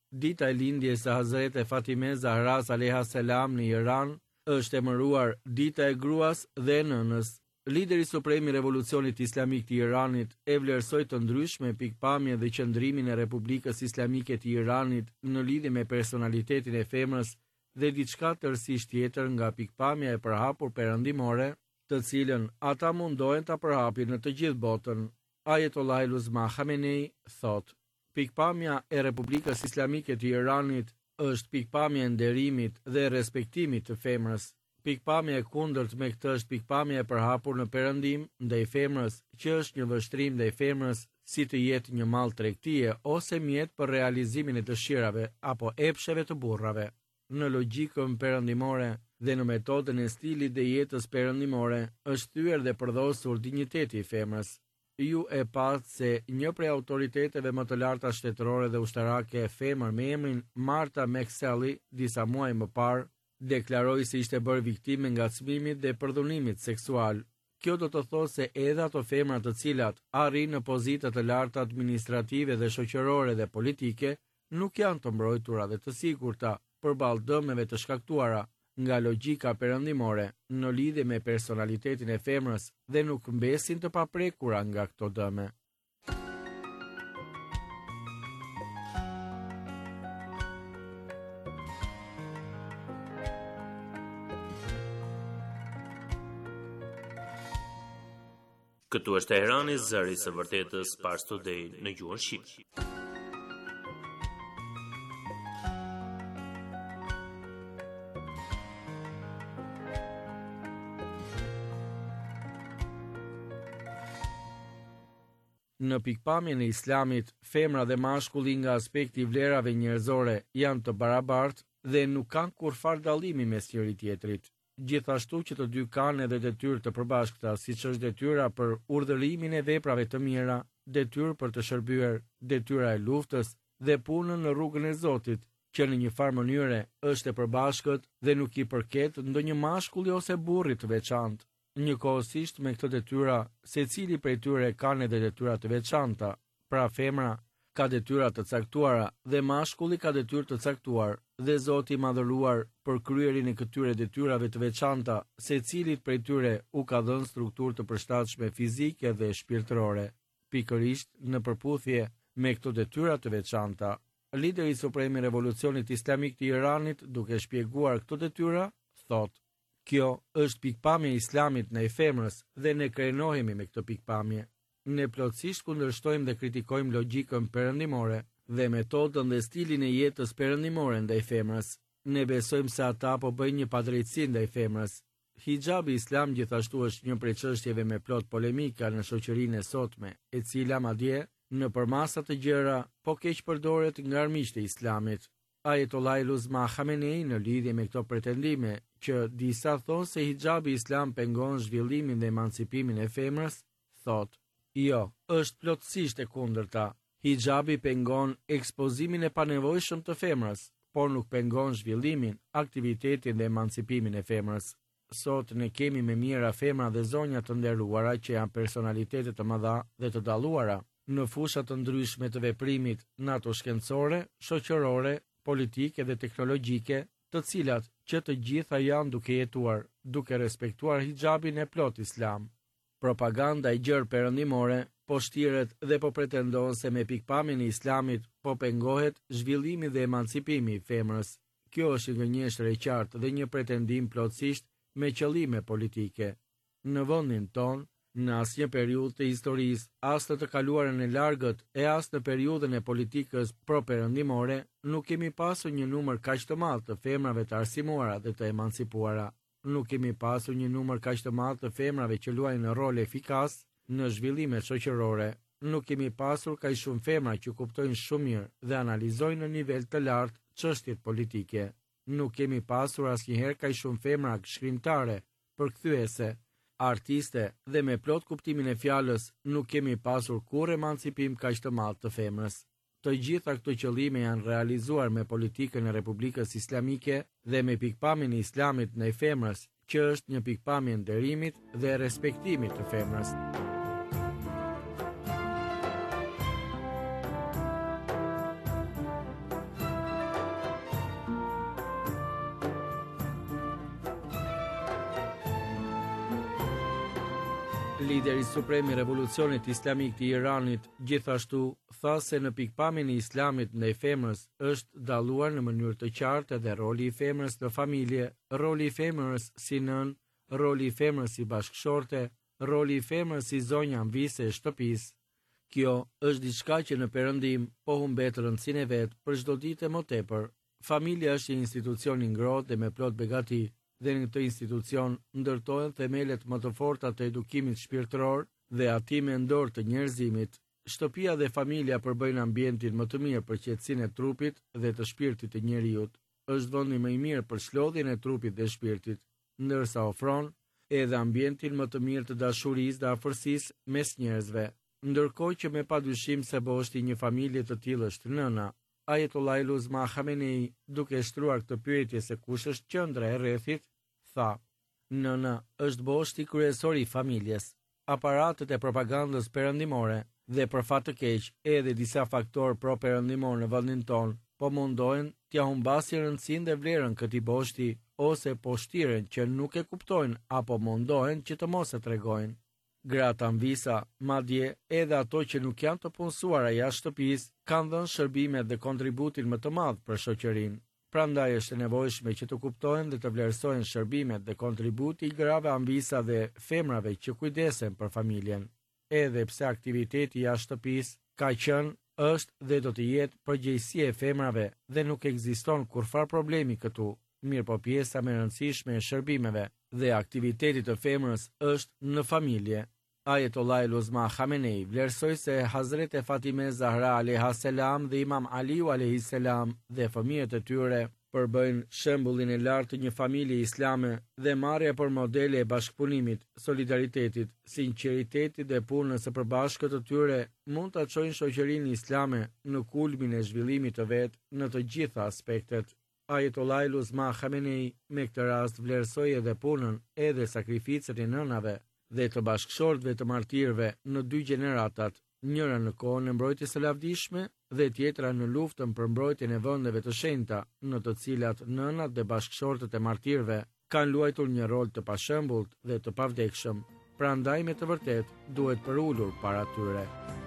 dita e lindjes së Hazrete Fatime Zahras alayha selam në Iran është emëruar dita e gruas dhe nënës. Lideri suprem i Revolucionit Islamik të Iranit e vlerësoi të ndryshme pikpamje dhe qëndrimin e Republikës Islamike të Iranit në lidhje me personalitetin e femrës dhe diçka tërësisht tjetër nga pikpamja e përhapur perëndimore, të cilën ata mundohen ta përhapin në të gjithë botën. Ayatollah Luzma Khamenei thot: pikpamja e Republikës Islamike të Iranit është pikpamja e nderimit dhe respektimit të femrës. Pikpamja e kundërt me këtë është pikpamja e përhapur në perëndim ndaj femrës, që është një vështrim ndaj femrës si të jetë një mall tregtie ose mjet për realizimin e dëshirave apo epsheve të burrave. Në logjikën perëndimore dhe në metodën e stilit dhe jetës perëndimore është thyer dhe përdosur dinjiteti i femrës. Ju e pat se një prej autoriteteve më të larta shtetërore dhe ushtarake, femër me emrin Marta McSally, disa muaj më parë, deklaroi se ishte bërë viktime ngacmimit dhe përdhunimit seksual. Kjo do të thotë se edhe ato femra të cilat arrin në pozita të larta administrative dhe shoqërore dhe politike nuk janë të mbrojtura dhe të sigurta përballë dëmeve të shkaktuara nga logjika perëndimore në lidhje me personalitetin e femrës dhe nuk mbesin të paprekura nga këto dëme. Këtu është Teherani, zëri i së vërtetës, Pars Today në gjuhën shqipe. Në pikpamjen e Islamit, femra dhe mashkulli nga aspekti i vlerave njerëzore janë të barabartë dhe nuk kanë kurrfarë dallimi mes njëri tjetrit. Gjithashtu që të dy kanë edhe detyrë të përbashkëta, siç është detyra për urdhërimin e veprave të mira, detyrë për të shërbyer, detyra e luftës dhe punën në rrugën e Zotit, që në një farë mënyre është e përbashkët dhe nuk i përket ndonjë mashkulli ose burri të veçantë. Njëkohësisht me këtë detyra, secili prej tyre kanë edhe detyra të veçanta. Pra femra ka detyra të caktuara dhe mashkulli ka detyrë të caktuar, dhe Zoti i madhëruar për kryerin e këtyre detyrave të veçanta, secilit prej tyre u ka dhënë strukturë të përshtatshme fizike dhe shpirtërore. Pikërisht në përputhje me këto detyra të veçanta, lideri suprem i Revolucionit Islamik të Iranit, duke shpjeguar këto detyra, thotë: kjo është pikpamja e Islamit ndaj femrës dhe ne krenohemi me këtë pikpamje. Ne plotësisht kundërshtojmë dhe kritikojmë logjikën perëndimore dhe metodën dhe stilin e jetës perëndimore ndaj femrës. Ne besojmë se ata po bëjnë një padrejtësi ndaj femrës. Hijabi islam gjithashtu është një prej çështjeve me plot polemika në shoqërinë e sotme, e cila madje në përmasa të gjëra po keq përdoret nga armiqtë e Islamit. Ayatollah Luzma Khamenei në lidhje me këto pretendime që disa thonë se hijabi islam pengon zhvillimin dhe emancipimin e femrës, thotë: jo, është plotësisht e kundërta. Hijabi pengon ekspozimin e panevojshëm të femrës, por nuk pengon zhvillimin, aktivitetin dhe emancipimin e femrës. Sot ne kemi me mira femra dhe zonja të nderuara që janë personalitete të mëdha dhe të dalluara në fusha të ndryshme të veprimit, nato shkencore, shoqërore, politike dhe teknologjike, të cilat që të gjitha janë duke jetuar, duke respektuar hijabin e plot islam. Propaganda e gjerë perëndimore po shtiret dhe po pretendon se me pikpamjen e Islamit po pengohet zhvillimi dhe emancipimi i femrës. Kjo është një gënjeshtër e qartë dhe një pretendim plotësisht me qëllime politike. Në vendin ton, në asnjë periudhë të historisë, as të kaluarën e largët e as në periudhën e politikës pro-perëndimore, nuk kemi pasur një numër kaq të madh të femrave të arsimuara dhe të emancipuara. Nuk kemi pasur një numër kaq të madh të femrave që luajnë një rol efikas në zhvillimet shoqërore. Nuk kemi pasur kaq shumë femra që kuptojnë shumë mirë dhe analizojnë në nivel të lartë çështjet politike. Nuk kemi pasur asnjëherë kaq shumë femra shkrimtare, përkthyese, artiste dhe me plot kuptimin e fjalës, nuk kemi pasur kurrë emancipim kaq të madh të femrës. Të gjitha këto qëllime janë realizuar me politikën e Republikës Islamike dhe me pikpamjen e Islamit ndaj femrës, që është një pikpamje nderimit dhe respektimit të femrës. Lideri suprem i revolucionit islamik të Iranit gjithashtu tha se në pikpamjen e islamit ndaj femrës është dalluar në mënyrë të qartë edhe roli i femrës në familje, roli i femrës si nën, roli i femrës si bashkëshorte, roli i femrës si zonja anëvise e shtëpisë. Kjo është diçka që në perëndim po humbet rëndësinë e vet për çdo ditë më tepër. Familja është një institucion i ngrohtë dhe me plot begati, dhe në këtë institucion ndërtohen themelet më të forta të edukimit shpirtëror dhe ati mendor të njerëzimit. Shtëpia dhe familja përbëjnë ambientin më të mirë për qetësinë e trupit dhe të shpirtit të njeriut. Është vendi më i mirë për shlodhjen e trupit dhe shpirtit, ndërsa ofron edhe ambientin më të mirë të dashurisë dhe afërsisë mes njerëzve. Ndërkohë që me padyshim se boshti një familje të tillë është nëna. Ajetullah Iluzma Khamenei, duke shtruar këtë pyetje se kush është qendra e rrethit, tha: "Nëna është boshti kryesor i familjes. Aparatet e propagandës perëndimore dhe për fat të keq edhe disa faktorë pro-perëndimor në vendin tonë po mundohen t'ia humbasin rëndësinë dhe vlerën këtij boshti ose po shtiren që nuk e kuptojnë apo mundohen që të mos e tregojnë. Gratë anëvisa, madje edhe ato që nuk janë të punësuara jashtë shtëpisë, kanë dhënë shërbimet dhe kontributin më të madh për shoqërinë. Prandaj është e nevojshme që të kuptohen dhe të vlerësohen shërbimet dhe kontributi i grave anëvisa dhe femrave që kujdesen për familjen. Edhe pse aktiviteti jashtë shtëpisë ka qenë, është dhe do të jetë përgjegjësi e femrave dhe nuk ekziston kurfar problemi këtu. Mirë po pjesa më e rëndësishme e shërbimeve dhe aktivitetit të femrës është në familje. Ajetullah Iluzma Khamenei vlerësoi se Hazreti Fatime Zahra alayhis salam dhe Imam Aliu alayhis salam dhe fëmijët e tyre përbëjnë shembullin e lartë të një familje islame dhe marrja për modele e bashkëpunimit, solidaritetit, sinqeritetit dhe punës së përbashkët të tyre mund ta çojnë shoqërinë islame në kulmin e zhvillimit të vet në të gjitha aspektet. Ajetullah Iluzma Khamenei me këtë rast vlerësoi edhe punën edhe sakrificën e nënave dhe të bashkëshortëve të martirëve në 2 gjeneratat, njëra në kohën e mbrojtjes së lavdishme dhe tjetra në luftën për mbrojtjen e vendeve të shenjta, në të cilat nënat dhe bashkëshortët e martirëve kanë luajtur një rol të pashembull dhe të pavdekshëm. Prandaj me të vërtetë duhet përulur para tyre.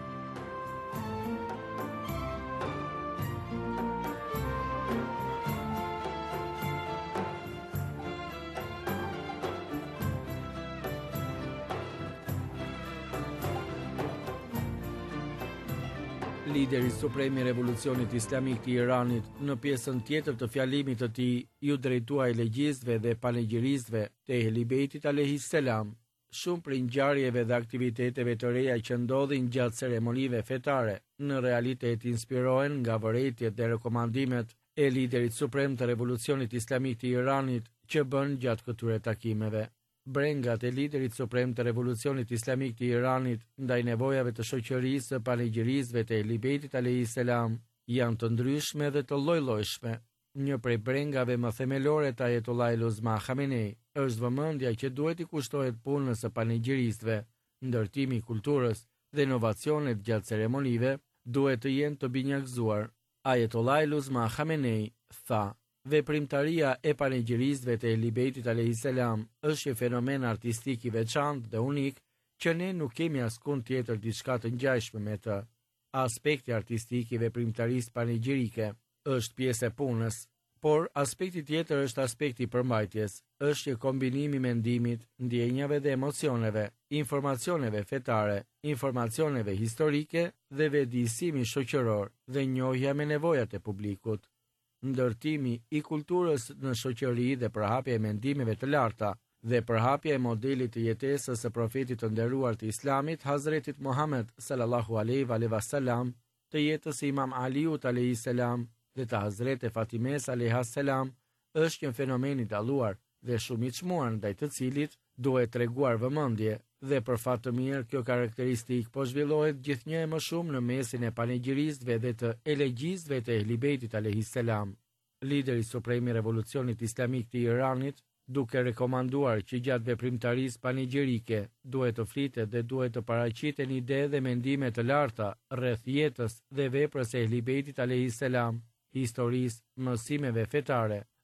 Lideri suprem i revolucionit islamik të Iranit në pjesën tjetër të fjalimit të tij ju drejtua elegjistëve dhe panegjeristëve të Ehli Bejtit alayhis salam. Shumë prej ngjarjeve dhe aktiviteteve të reja që ndodhin gjatë ceremonive fetare në realitet inspirohen nga vërejtjet dhe rekomandimet e liderit suprem të revolucionit islamik të Iranit që bën gjatë këtyre takimeve. Brengat e liderit suprem të revolucionit islamik të Iranit ndaj nevojave të shoqërisë së panegjeristëve të Ehli Bejtit alayhis salam janë të ndryshme dhe të lloj-llojshme. Një prej brengave më themelore të Ajetullah Iluzma Khamenei është vëmendja që duhet i kushtohet punës së panegjeristëve, ndërtimi i kulturës dhe inovacionet gjatë ceremonive duhet të jenë të binjakëzuar. Ajetullah Iluzma Khamenei tha: "Veprimtaria e panegjeristëve të Ehli Bejtit alayhis salam është një fenomen artistik i veçantë dhe unik që ne nuk kemi askund tjetër diçka të ngjashme me të. Aspekti artistik i veprimtarisë panegjerike është pjesë e punës, por aspekti tjetër është aspekti i përmbajtjes. Është një kombinim i mendimit, ndjenjave dhe emocioneve, informacioneve fetare, informacioneve historike dhe vetëdijësimi shoqëror dhe njohja me nevojat e publikut. Ndërtimi i kulturës në shoqëri dhe përhapja e mendimeve të larta dhe përhapja e modelit të jetesës së profetit të nderuar të Islamit Hazretit Muhammed sallallahu alaihi wasallam, të jetës së Imam Aliut alayhis salam dhe të Hazreti Fatimes alayhas salam është një fenomen i dalluar dhe shumë i çmuar ndaj të cilit duhet treguar vëmendje dhe për fat të mirë kjo karakteristik po zhvillohet gjithnjë e më shumë në mesin e panegjeristëve dhe të elegjistëve të Ehli Bejtit alayhis salam. Lideri suprem i revolucionit islamik të Iranit, duke rekomanduar që gjatë veprimtarisë panegjerike duhet të flitet dhe duhet të paraqiten ide dhe mendime të larta rreth jetës dhe veprës së Ehli Bejtit alayhis salam, historisë, mësimeve fetare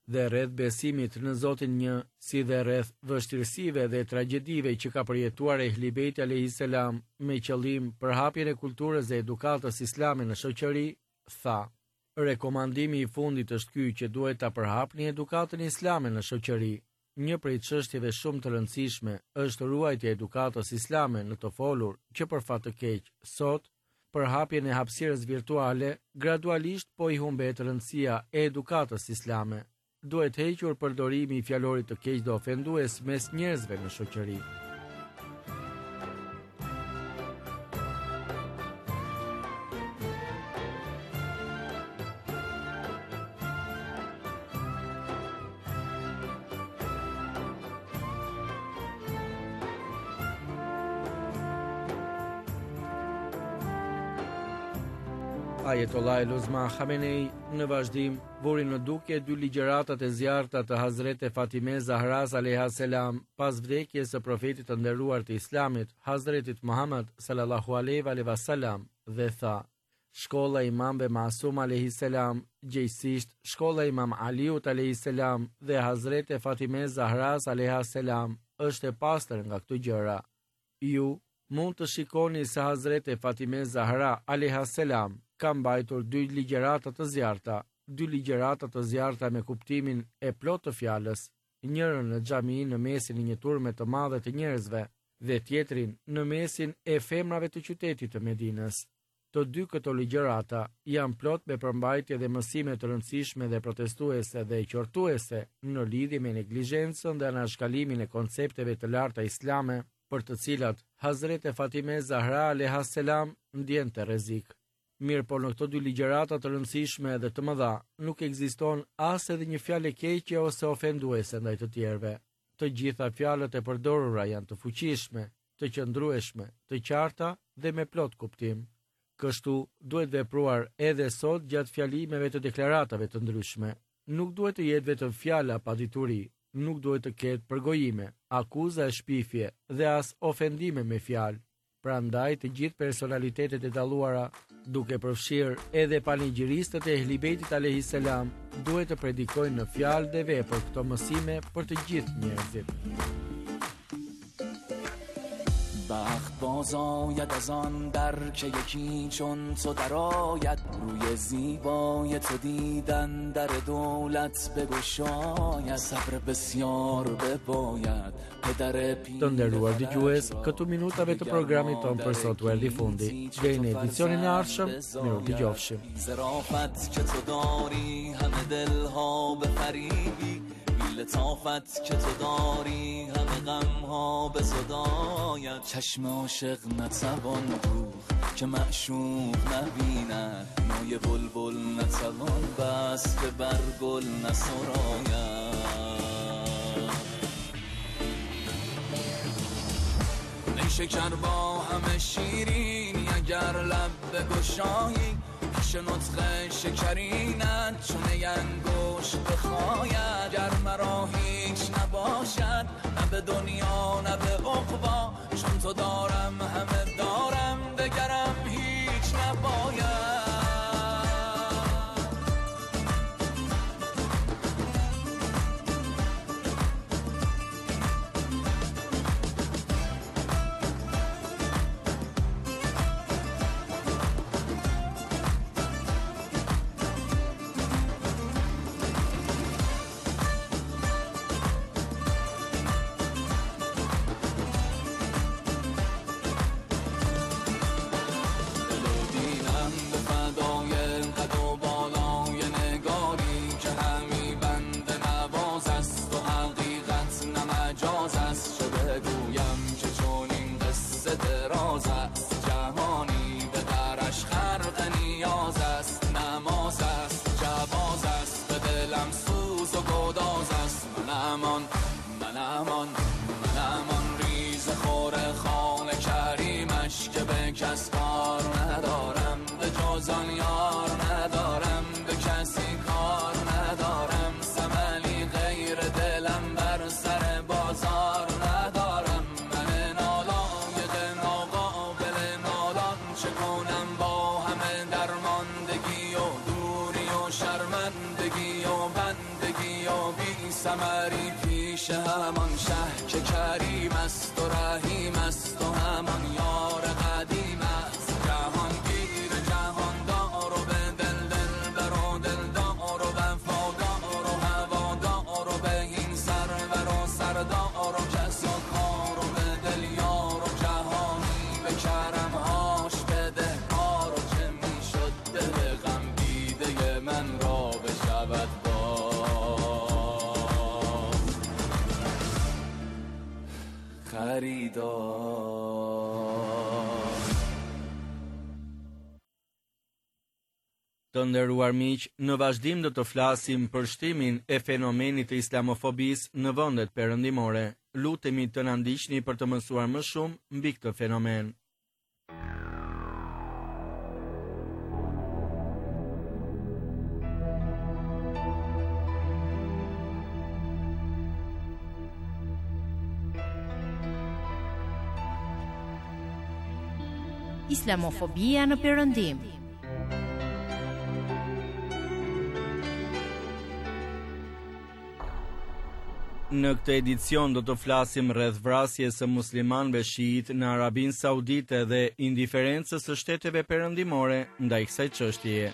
dhe rreth besimit në Zotin një, si dhe rreth vështirësive dhe tragjedive që ka përjetuar Ehli Bejti alayhis salam me qëllim për hapjen e kulturës dhe edukatës islame në shoqëri, tha: rekomandimi i fundit është ky që duhet ta përhapni edukatën islame në shoqëri. Një prej çështjeve shumë të rëndësishme është ruajtja e edukatës islame në të folur që për fat të keq sot për hapjen e hapësirës virtuale gradualisht po i humbet rëndësia e edukatës islame. Duhet hequr përdorimi i fjalorit të keq dhe ofendues mes njerëzve në shoqëri. Ajetolla Elozma Khamenei në vazhdim vuri në dukje 2 ligjëratat e zjarrta të Hazrete Fatime Zahras alayha selam pas vdekjes së profetit të nderuar të Islamit, Hazretit Muhammad sallallahu alaihi wasallam, dhe tha: shkolla e Imamve Masum alayhi selam, gjejsisht shkolla e Imam Aliut alayhi selam dhe Hazrete Fatime Zahras alayha selam është e pastër nga këto gjëra. Ju mund të shikoni se Hazrete Fatime Zahra alayha selam ka mbajtur 2 ligjërata të zjarrta, 2 ligjërata të zjarrta me kuptimin e plot të fjalës, njërën në xhami në mesin e një turme të madhe të njerëzve dhe tjetrin në mesin e femrave të qytetit të Medinës. Të 2 këto ligjërata janë plot me përmbajtje dhe mësime të rëndësishme dhe protestuese dhe qortuese në lidhje me neglizhencën dhe anashkalimin e koncepteve të larta islame, për të cilat Hazrete Fatime Zahra alayha selam ndjente rrezik. Mirë, por në këto 2 ligjërata të rëndësishme dhe të mëdha, nuk ekziston as edhe një fjalë keqe ose ofenduese ndaj të tjerëve. Të gjitha fjalët e përdorura janë të fuqishme, të qëndrueshme, të qarta dhe me plot kuptim. Kështu duhet vepruar edhe sot gjatë fjalimeve të deklaratave të ndryshme. Nuk duhet të jetë vetëm fjala pa dituri, nuk duhet të ketë përgojime, akuza e shpifje dhe as ofendime me fjalë. Prandaj të gjithë personalitetet e dalluara, duke përfshirë edhe panegyiristët e Ehli Bejtit alayhis salam, duhet të predikojnë në fjalë dhe vepër këto mësime për të gjithë njerëzit. بخت باز آید از آن در که یکی چون تو درآید روی زیبای تو دیدن در دولت بگشاید صبر بسیار بباید پدر Të nderuar dëgjues, këtu minutave të programit ton për sot u erdhi fundi. Deri në edicionin e ardhshëm, miru dëgjofshim. ظرافت که تو داری همه دلها بفریبی لطافت که تو داری همه غمها به صدایت چشم عاشق نتوان دوخت که معشوق نبیند نوی بلبل نتوان بست که بر گل نسراید نیشکر با همه شیرینی اگر لب بگشایی پیش نطق شکرینت چونه انگشت بخواید گر مرا هیچ نباشد نه به دنیا نه به عقبا چون تو دارم همه دارم دگرم هیچ نباید کس کار ندارم به جز آن یار ندارم به کسی کار ندارم ثملی غیر دلم بر سر بازار ندارم من نالایق ناقابل نالان چه کنم با همه درماندگی و دوری و شرمندگی و بندگی و ثمری پیش همان شه که کریم است و رحیم است و همان یار قدیم است جهان گیر جهان دار و به دل بر و دل دار و وفادار و هوادار و به این سرور و سردار و کس و کار و به دل یار و جهانی به کرمهاش بده کار و چه می شد دل غم دیده من را بشود Të nderuar miq, në vazhdim do të flasim për shtimin e fenomenit të islamofobisë në vendet perëndimore. Lutemi të na ndiqni për të mësuar më shumë mbi këtë fenomen. Islamofobia në perëndim. Në këtë edicion do të flasim rreth vrasjes së muslimanëve shiit në Arabinë Saudite dhe indiferencës së shteteve perëndimore ndaj kësaj çështjeje.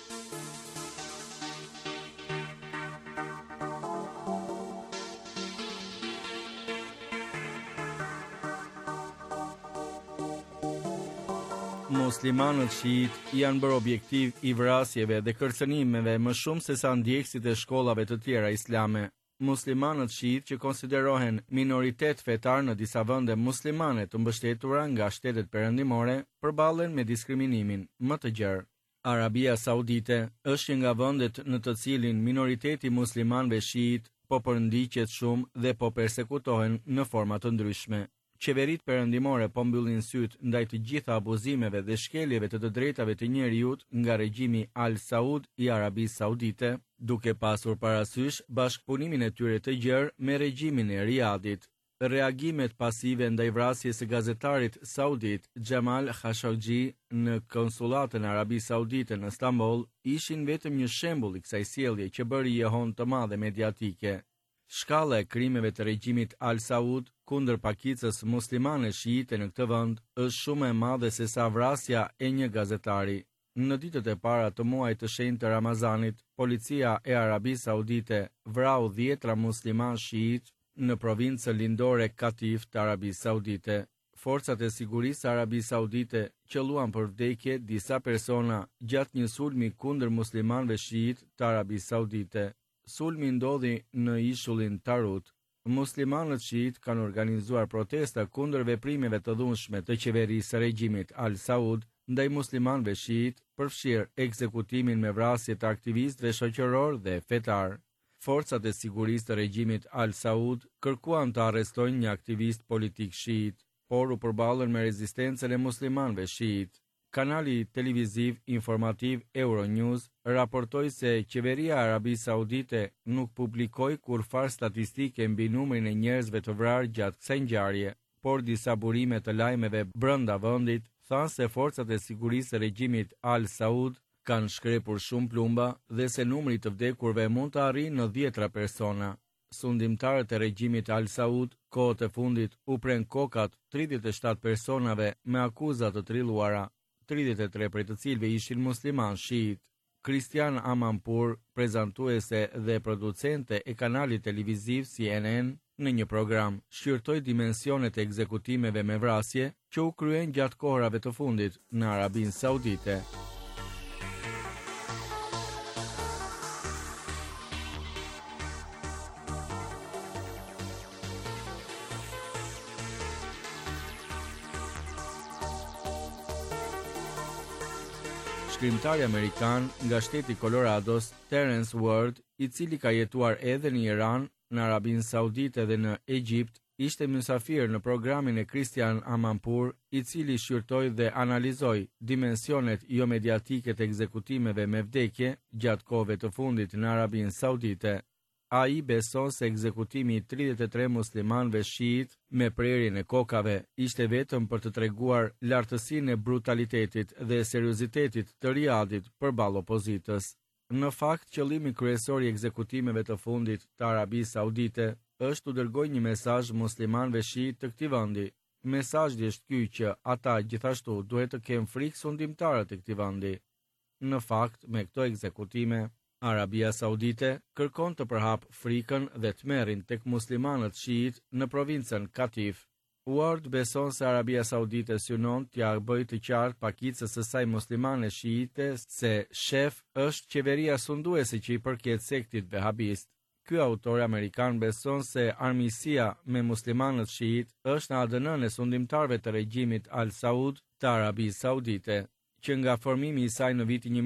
Muslimanët shiit janë bërë objektiv i vrasjeve dhe kërcënimeve më shumë se sa ndjekësit e shkollave të tjera islame. Muslimanët shiit që konsiderohen minoritet fetar në disa vende muslimane të mbështetura nga shtetet perëndimore përballen me diskriminimin më të gjerë. Arabia Saudite është një nga vendet në të cilin minoriteti muslimanëve shiit po përndiqet shumë dhe po persekutohen në forma të ndryshme. Qeveritë perëndimore po mbyllin syt ndaj të gjitha abuzimeve dhe shkeljeve të drejtave të njerëzit nga regjimi Al Saud i Arabisë Saudite, duke pasur parasysh bashkëpunimin e tyre të gjerë me regjimin e Riyadit. Reagimet pasive ndaj vrasjes së gazetarit saudit Jamal Khashoggi në konsullatën e Arabisë Saudite në Stamboll ishin vetëm një shembull i kësaj sjellje që bëri jehon të madhe mediatike. Shkalla e krimeve të regjimit Al Saud kundër pakicës muslimane shiite në këtë vend është shumë e madhe se sa vrasja e një gazetari. Në ditët e para të muajit të shenjtë të Ramazanit, policia e Arabisë Saudite vrau 10 musliman shiit në provincën lindore Katif të Arabisë Saudite. Forcat e sigurisë së Arabisë Saudite qelluan për vdekje disa persona gjatë një sulmi kundër muslimanëve shiit të Arabisë Saudite. Sulmi ndodhi në ishullin Tarut. Muslimanët shiit kanë organizuar protesta kundër veprimeve të dhunshme të qeverisë së regjimit Al Saud ndaj muslimanëve shiit, përfshirë ekzekutimin me vrasje të aktivistëve shoqëror dhe fetar. Forcat e sigurisë të regjimit Al Saud kërkuan të arrestojnë një aktivist politik shiit, por u përballën me rezistencën e muslimanëve shiit. Kanali televiziv informativ Euronews raportoi se qeveria e Arabisë Saudite nuk publikoi kurrë statistike mbi numrin e njerëzve të vrarë gjatë kësaj ngjarje, por disa burime të lajmeve brenda vendit thanë se forcat e sigurisë së regjimit Al Saud kanë shkrepur shumë plumba dhe se numri të vdekurve mund të arrijë në 10 persona. Sundimtarët e regjimit Al Saud kohët e fundit u pren kokat 37 personave me akuza të trilluara, 33 prej të cilëve ishin musliman shiit. Christian Amanpour, prezantuese dhe producente e kanalit televiziv CNN, në një program shqyrtoi dimensionet e ekzekutimeve me vrasje që u kryen gjatë kohërave të fundit në Arabinë Saudite. Shkrimtari amerikan nga shteti Colorados, Terence Ward, i cili ka jetuar edhe në Iran, në Arabinë Saudite dhe në Egjipt, ishte mysafir në programin e Christian Amanpour, i cili shqyrtoi dhe analizoi dimensionet jo mediatike të ekzekutimeve me vdekje gjatë kohëve të fundit në Arabinë Saudite. Ai beson se ekzekutimi i 33 muslimanëve shiit me prerjen e kokave ishte vetëm për të treguar lartësinë e brutalitetit dhe seriozitetit të Riyadit përballë opozitës. Në fakt, qëllimi kryesor i ekzekutimeve të fundit të Arabisë Saudite është të dërgojë një mesazh muslimanëve shiit të këtij vendi. Mesazhi është ky që ata gjithashtu duhet të kenë frikë sundimtare të këtij vendi. Në fakt, me këto ekzekutime, Arabia Saudite kërkon të përhap frikën dhe të merrin tek muslimanët shiit në provincën Katif. Ward beson se Arabia Saudite synon t'ja bëjë të qartë pakicës së saj muslimane shiite se shef është qeveria sunduese që i përket sektit vehabist. Ky autor amerikan beson se armiqësia me muslimanët shiit është në ADN-n e sundimtarëve të regjimit Al Saud të Arabisë Saudite, që nga formimi i saj në vitin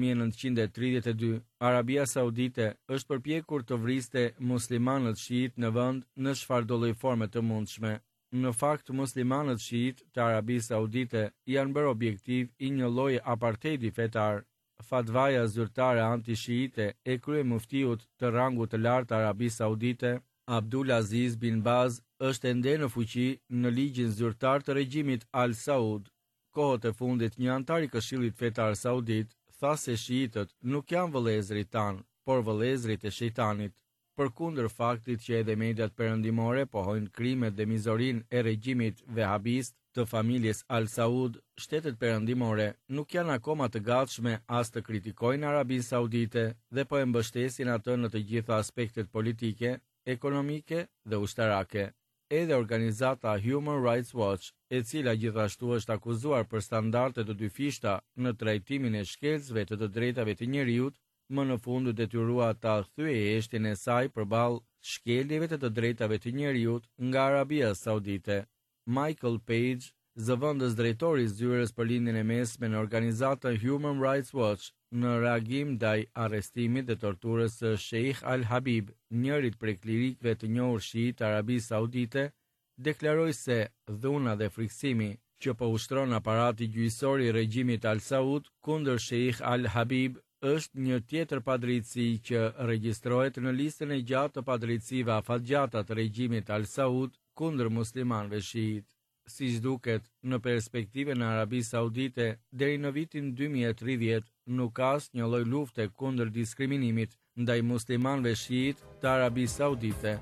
1932, Arabia Saudite është përpjekur të vriste muslimanët shiit në vend në çfarëdo lloj forme të mundshme. Në fakt, muslimanët shiit të Arabisë Saudite janë bërë objektiv i një lloji apartheidi fetar. Fatvaja zyrtare anti-shiite e kryemuftiut të rangut të lartë të Arabisë Saudite, Abdul Aziz bin Baz, është ende në fuqi në ligjin zyrtar të regjimit Al Saud. Kohët e fundit, një antar i Këshillit Fetar Saudit tha se shiitët nuk janë vëllezërit tanë, por vëllezërit e shejtanit. Përkundër faktit që edhe mediat perëndimore pohojnë krimet dhe mizorinë e regjimit vehabist të familjes Al Saud, shtetet perëndimore nuk janë akoma të gatshme as të kritikojnë Arabinë Saudite dhe po e mbështesin atë në të gjitha aspektet politike, ekonomike dhe ushtarake. Edhe organizata Human Rights Watch, e cila gjithashtu është akuzuar për standarde të dyfishta në trajtimin e shkelcëve të drejtave të njerëzit, më në fund u detyrua ta thyejë heshtjen e saj përballë shkeljeve të drejtave të njerëzit nga Arabia Saudite. Michael Page, zëvendës drejtori i zyrës për lindjen e mesme në organizatën Human Rights Watch, në reagim ndaj arrestimit dhe torturës së Sheikh Al Habib, njërit prej klerikëve të njohur shiit të Arabisë Saudite, deklaroi se dhuna dhe friksimi që po ushtron aparati gjyqësor i regjimit Al Saud kundër Sheikh Al Habib është një tjetër padrejtësi që regjistrohet në listën e gjatë të padrejtësive afatgjata të regjimit Al Saud kundër muslimanëve shiit. Siç duket, në perspektivën e Arabisë Saudite, deri në vitin 2030 nuk ka asnjë lloj lufte kundër diskriminimit ndaj muslimanëve shiit të Arabisë Saudite.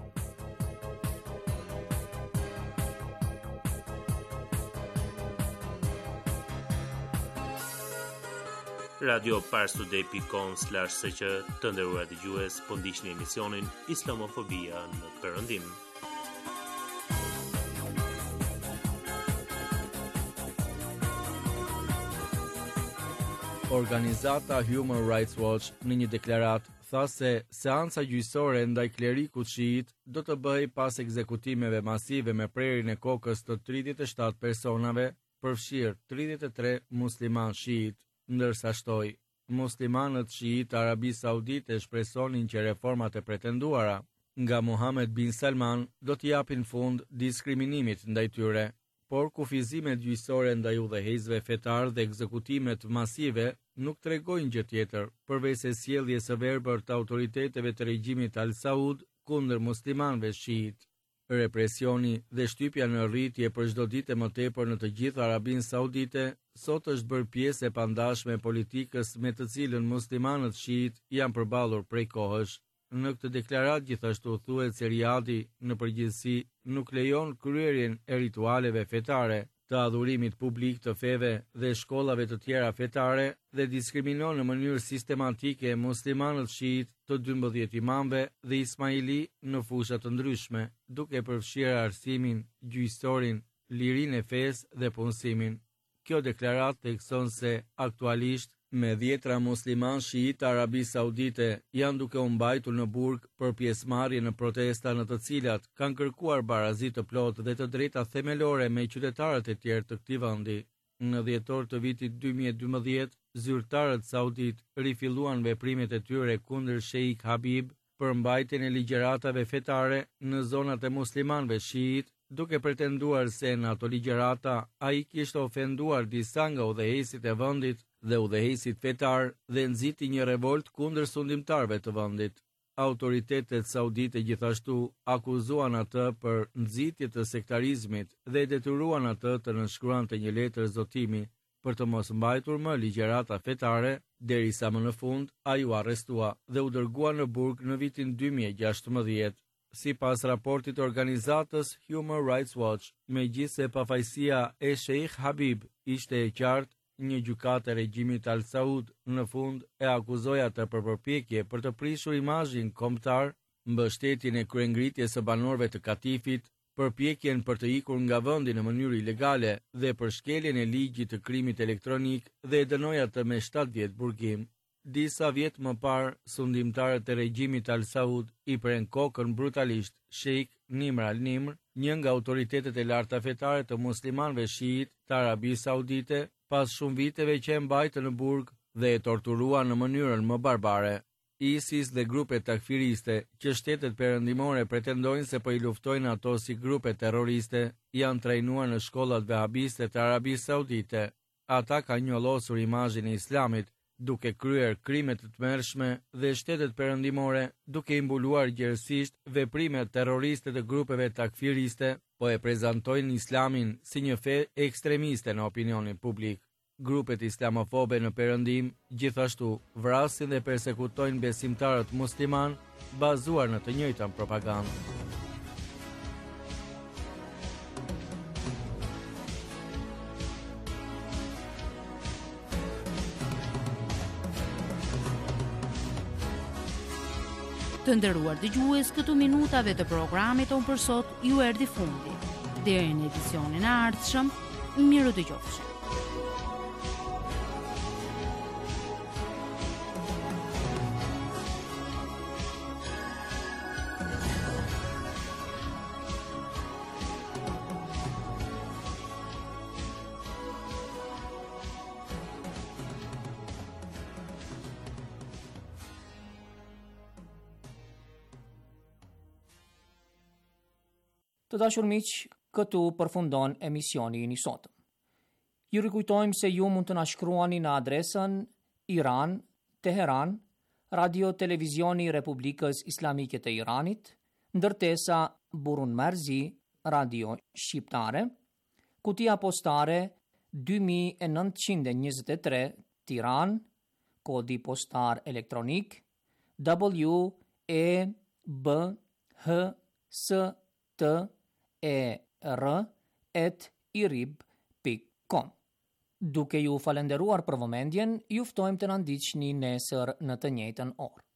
Radio.parstoday.com/sq të nderuar dëgjues, po ndiqni emisionin Islamofobia në Perëndim. Organizata Human Rights Watch në një deklaratë tha se seanca gjyqësore ndaj klerikut shiit do të bëhej pas ekzekutimeve masive me prerjen e kokës të 37 personave, përfshirë 33 musliman shiit. Ndërsa shtoi, muslimanët shiit të Arabisë Saudite shpresonin që reformat e pretenduara nga Mohammed bin Salman do të japin fund diskriminimit ndaj tyre, por kufizimet gjyqësore ndaj udhëheqësve fetar dhe ekzekutimet masive nuk tregojnë gjë tjetër përveç se sjelljes së verbër të autoriteteve të regjimit Al Saud kundër muslimanëve shiit. Represioni dhe shtypja në rritje për çdo ditë më tepër në të gjithë Arabinë Saudite sot është bërë pjesë e pandashme e politikës me të cilën muslimanët shiit janë përballur prej kohësh. Në këtë deklaratë gjithashtu thuhet se Riadi në përgjithësi nuk lejon kryerjen e ritualeve fetare, të adhurimit publik të feve dhe shkollave të tjera fetare dhe diskriminon në mënyrë sistematike muslimanët shiit të 12 imamëve dhe ismaili në fusha të ndryshme, duke përfshirë arsimin, gjyqësorin, lirinë e fesë dhe punësimin. Kjo deklaratë thekson se aktualisht me 10 musliman shiit të Arabisë Saudite janë duke u mbajtur në burg për pjesëmarrje në protesta në të cilat kanë kërkuar barazi të plotë dhe të drejta themelore me qytetarët e tjerë të këtij vendi. Në dhjetor të vitit 2012, zyrtarët saudit rifilluan veprimet e tyre kundër Sheikh Habib për mbajtjen e ligjëratave fetare në zonat e muslimanëve shiit, duke pretenduar se në ato ligjërata ai kishte ofenduar disa nga udhëheqësit e vendit dhe udhëheqësit fetar dhe nxiti një revolt kundër sundimtarëve të vendit. Autoritetet saudite gjithashtu akuzuan atë për nxitje të sektarizmit dhe detyruan atë të nënshkruante një letër zotimi për të mos mbajtur më ligjërata fetare, derisa më në fund ai u arrestua dhe u dërgua në burg në vitin 2016. Sipas raportit të organizatës Human Rights Watch, megjithse pafajësia e Sheikh Habib ishte e qartë, një gjykatë e regjimit Al Saud në fund e akuzoi atë për përpjekje për të prishur imazhin kombëtar, mbështetjen e kryengritjes së banorëve të Katifit, përpjekjen për të ikur nga vendi në mënyrë ilegale dhe për shkeljen e ligjit të krimit elektronik dhe e dënoi atë me 7 vjet burgim. Disa vjet më parë, sundimtarët e regjimit Al Saud i pren kokën brutalisht Sheikh Nimr al-Nimr, një nga autoritetet e larta fetare të muslimanëve shiit të Arabisë Saudite, pas shumë viteve që e mbajtë në burg dhe e torturua në mënyrën më barbare. ISIS dhe grupet takfiriste që shtetet perëndimore pretendojnë se po i luftojnë ato si grupe terroriste, janë trajnuar në shkollat vehabiste të Arabisë Saudite. Ata kanë njollosur imazhin e Islamit, duke kryer krime të tmerrshme dhe shtetet perëndimore duke i mbuluar gjerësisht veprime terroriste të grupeve takfiriste, po e prezantojnë Islamin si një fe ekstremiste në opinionin publik. Grupet islamofobe në perëndim gjithashtu vrasin dhe persekutojnë besimtarët musliman bazuar në të njëjtën propagandë. Të nderuar dëgjues, këtu minutave të programit tonë për sot ju erdhi fundi. Deri në edicionin e ardhshëm, miru dëgjofshim. Të dashur miq, këtu përfundon emisioni i sotëm. Ju rikujtojmë se ju mund të na shkruani në adresën Iran, Teheran, Radio Televizioni i Republikës Islamike të Iranit, ndërtesa Burun Marzi, Radio Shqiptare, kutia postare 2923 Tiran, kodi postar elektronik WEBHSTER@irib.com. Duke ju falenderuar për vëmendjen, ju ftojmë të na ndiqni nesër në të njëjtën orë.